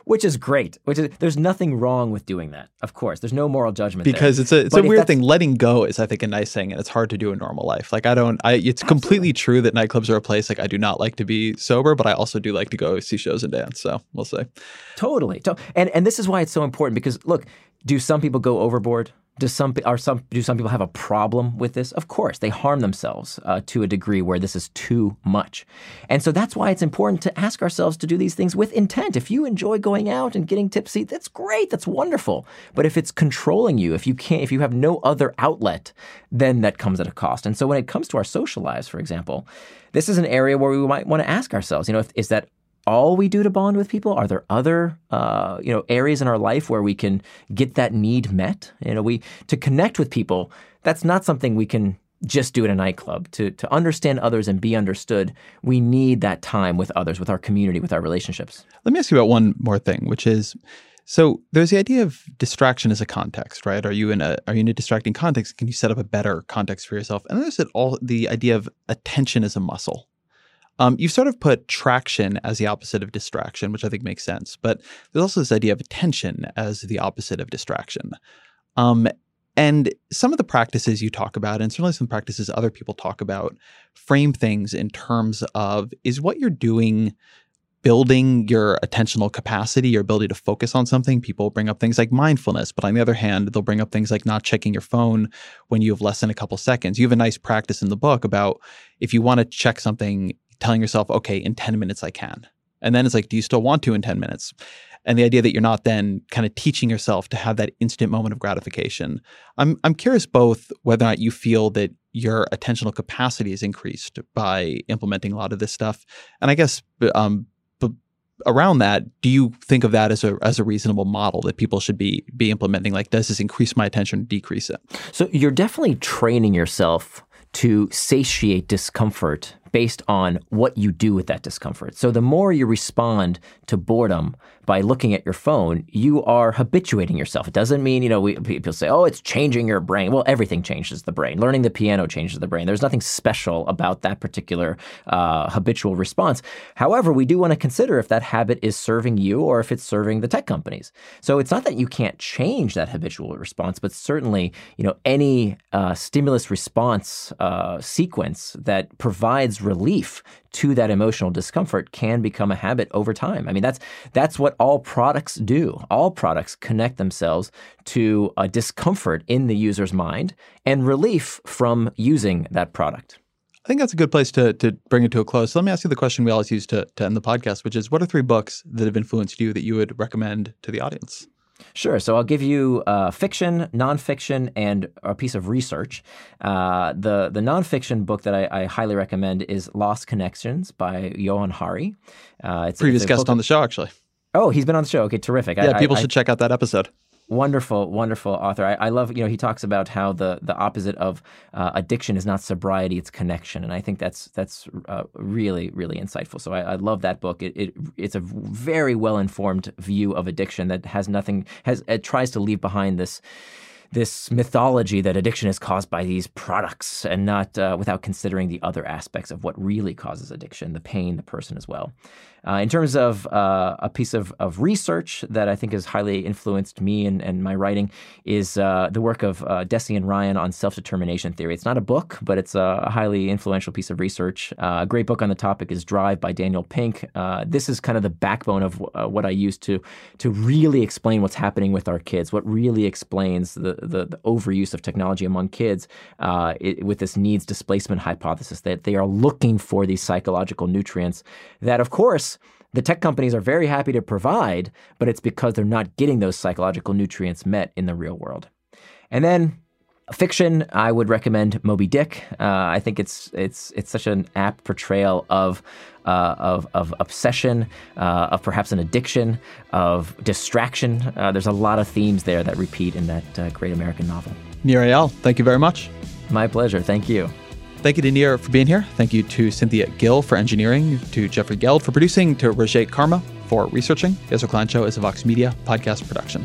Which is great. Which is there's nothing wrong with doing that. Of course, there's no moral judgment because there. it's a it's but a weird thing. Letting go is, I think, a nice thing, and it's hard to do in normal life. Like I don't. I it's absolutely. completely true that nightclubs are a place. Like I do not like to be sober, but I also do like to go see shows and dance. So we'll see. Totally. And and this is why it's so important because look, do some people go overboard? Does some are some do some people have a problem with this? Of course, they harm themselves uh, to a degree where this is too much, and so that's why it's important to ask ourselves to do these things with intent. If you enjoy going out and getting tipsy, that's great, that's wonderful. But if it's controlling you, if you can't, if you have no other outlet, then that comes at a cost. And so when it comes to our social lives, for example, this is an area where we might want to ask ourselves, you know, if, is that all we do to bond with people? Are there other, uh, you know, areas in our life where we can get that need met? You know, we to connect with people. That's not something we can just do in a nightclub. To to understand others and be understood, we need that time with others, with our community, with our relationships. Let me ask you about one more thing, which is, so there's the idea of distraction as a context, right? Are you in a are you in a distracting context? Can you set up a better context for yourself? And there's it all the idea of attention as a muscle. Um, you've sort of put traction as the opposite of distraction, which I think makes sense. But there's also this idea of attention as the opposite of distraction. Um, and some of the practices you talk about, and certainly some practices other people talk about, frame things in terms of, is what you're doing building your attentional capacity, your ability to focus on something? People bring up things like mindfulness, but on the other hand, they'll bring up things like not checking your phone when you have less than a couple seconds. You have a nice practice in the book about if you want to check something, telling yourself, okay, in ten minutes I can. And then it's like, do you still want to in ten minutes? And the idea that you're not then kind of teaching yourself to have that instant moment of gratification. I'm I'm curious both whether or not you feel that your attentional capacity is increased by implementing a lot of this stuff. And I guess um, b- around that, do you think of that as a as a reasonable model that people should be be implementing? Like, does this increase my attention or decrease it? So you're definitely training yourself to satiate discomfort based on what you do with that discomfort. So the more you respond to boredom by looking at your phone, you are habituating yourself. It doesn't mean, you know, we, people say, oh, it's changing your brain. Well, everything changes the brain. Learning the piano changes the brain. There's nothing special about that particular uh, habitual response. However, we do want to consider if that habit is serving you or if it's serving the tech companies. So it's not that you can't change that habitual response, but certainly, you know, any uh, stimulus response uh, sequence that provides relief to that emotional discomfort can become a habit over time. I mean, that's that's what all products do. All products connect themselves to a discomfort in the user's mind and relief from using that product. I think that's a good place to to bring it to a close. So let me ask you the question we always use to, to end the podcast, which is, what are three books that have influenced you that you would recommend to the audience? Sure. So I'll give you uh, fiction, nonfiction, and a piece of research. Uh, the the nonfiction book that I, I highly recommend is Lost Connections by Johann Hari. Uh, it's, Previous it's guest on the show, actually. Oh, he's been on the show. Okay, terrific. Yeah, I, people I, should I, check out that episode. Wonderful, wonderful author. I, I love, you know, he talks about how the the opposite of uh, addiction is not sobriety, it's connection. And I think that's that's uh, really, really insightful. So I, I love that book. It, it It's a very well-informed view of addiction that has nothing, has it tries to leave behind this this mythology that addiction is caused by these products and not uh, without considering the other aspects of what really causes addiction, the pain, the person as well. Uh, in terms of uh, a piece of, of research that I think has highly influenced me and, and my writing is uh, the work of uh, Deci and Ryan on self-determination theory. It's not a book, but it's a highly influential piece of research. Uh, a great book on the topic is Drive by Daniel Pink. Uh, this is kind of the backbone of uh, what I use to to really explain what's happening with our kids, what really explains the, the, the overuse of technology among kids uh, it, with this needs displacement hypothesis, that they are looking for these psychological nutrients that, of course, the tech companies are very happy to provide, but it's because they're not getting those psychological nutrients met in the real world. And then fiction, I would recommend Moby Dick. Uh, I think it's it's it's such an apt portrayal of uh, of of obsession, uh, of perhaps an addiction, of distraction. Uh, there's a lot of themes there that repeat in that uh, great American novel. Nir Eyal, thank you very much. My pleasure. Thank you. Thank you to Nir for being here. Thank you to Cynthia Gill for engineering, to Jeffrey Geld for producing, to Roger Karma for researching. The Ezra Klein Show is a Vox Media podcast production.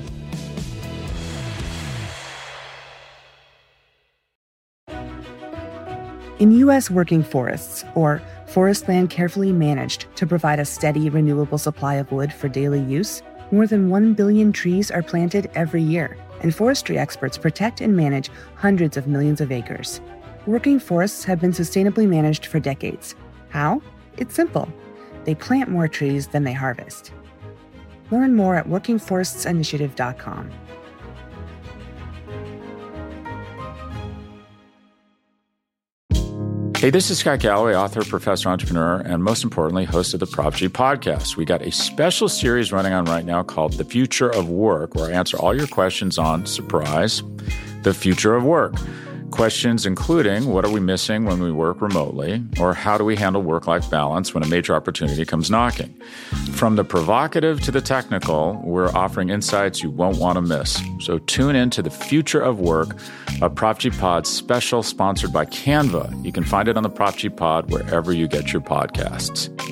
In U S working forests, or forest land carefully managed to provide a steady, renewable supply of wood for daily use, More than one billion trees are planted every year, and forestry experts protect and manage hundreds of millions of acres. Working forests have been sustainably managed for decades. How? It's simple. They plant more trees than they harvest. Learn more at working forests initiative dot com. Hey, this is Scott Galloway, author, professor, entrepreneur, and most importantly, host of the Prop G podcast. We got a special series running on right now called The Future of Work, where I answer all your questions on, surprise, the future of work. Questions including, what are we missing when we work remotely? Or how do we handle work-life balance when a major opportunity comes knocking? From the provocative to the technical, we're offering insights you won't want to miss. So tune in to The Future of Work, a Prop G Pod special sponsored by Canva. You can find it on the Prop G Pod wherever you get your podcasts.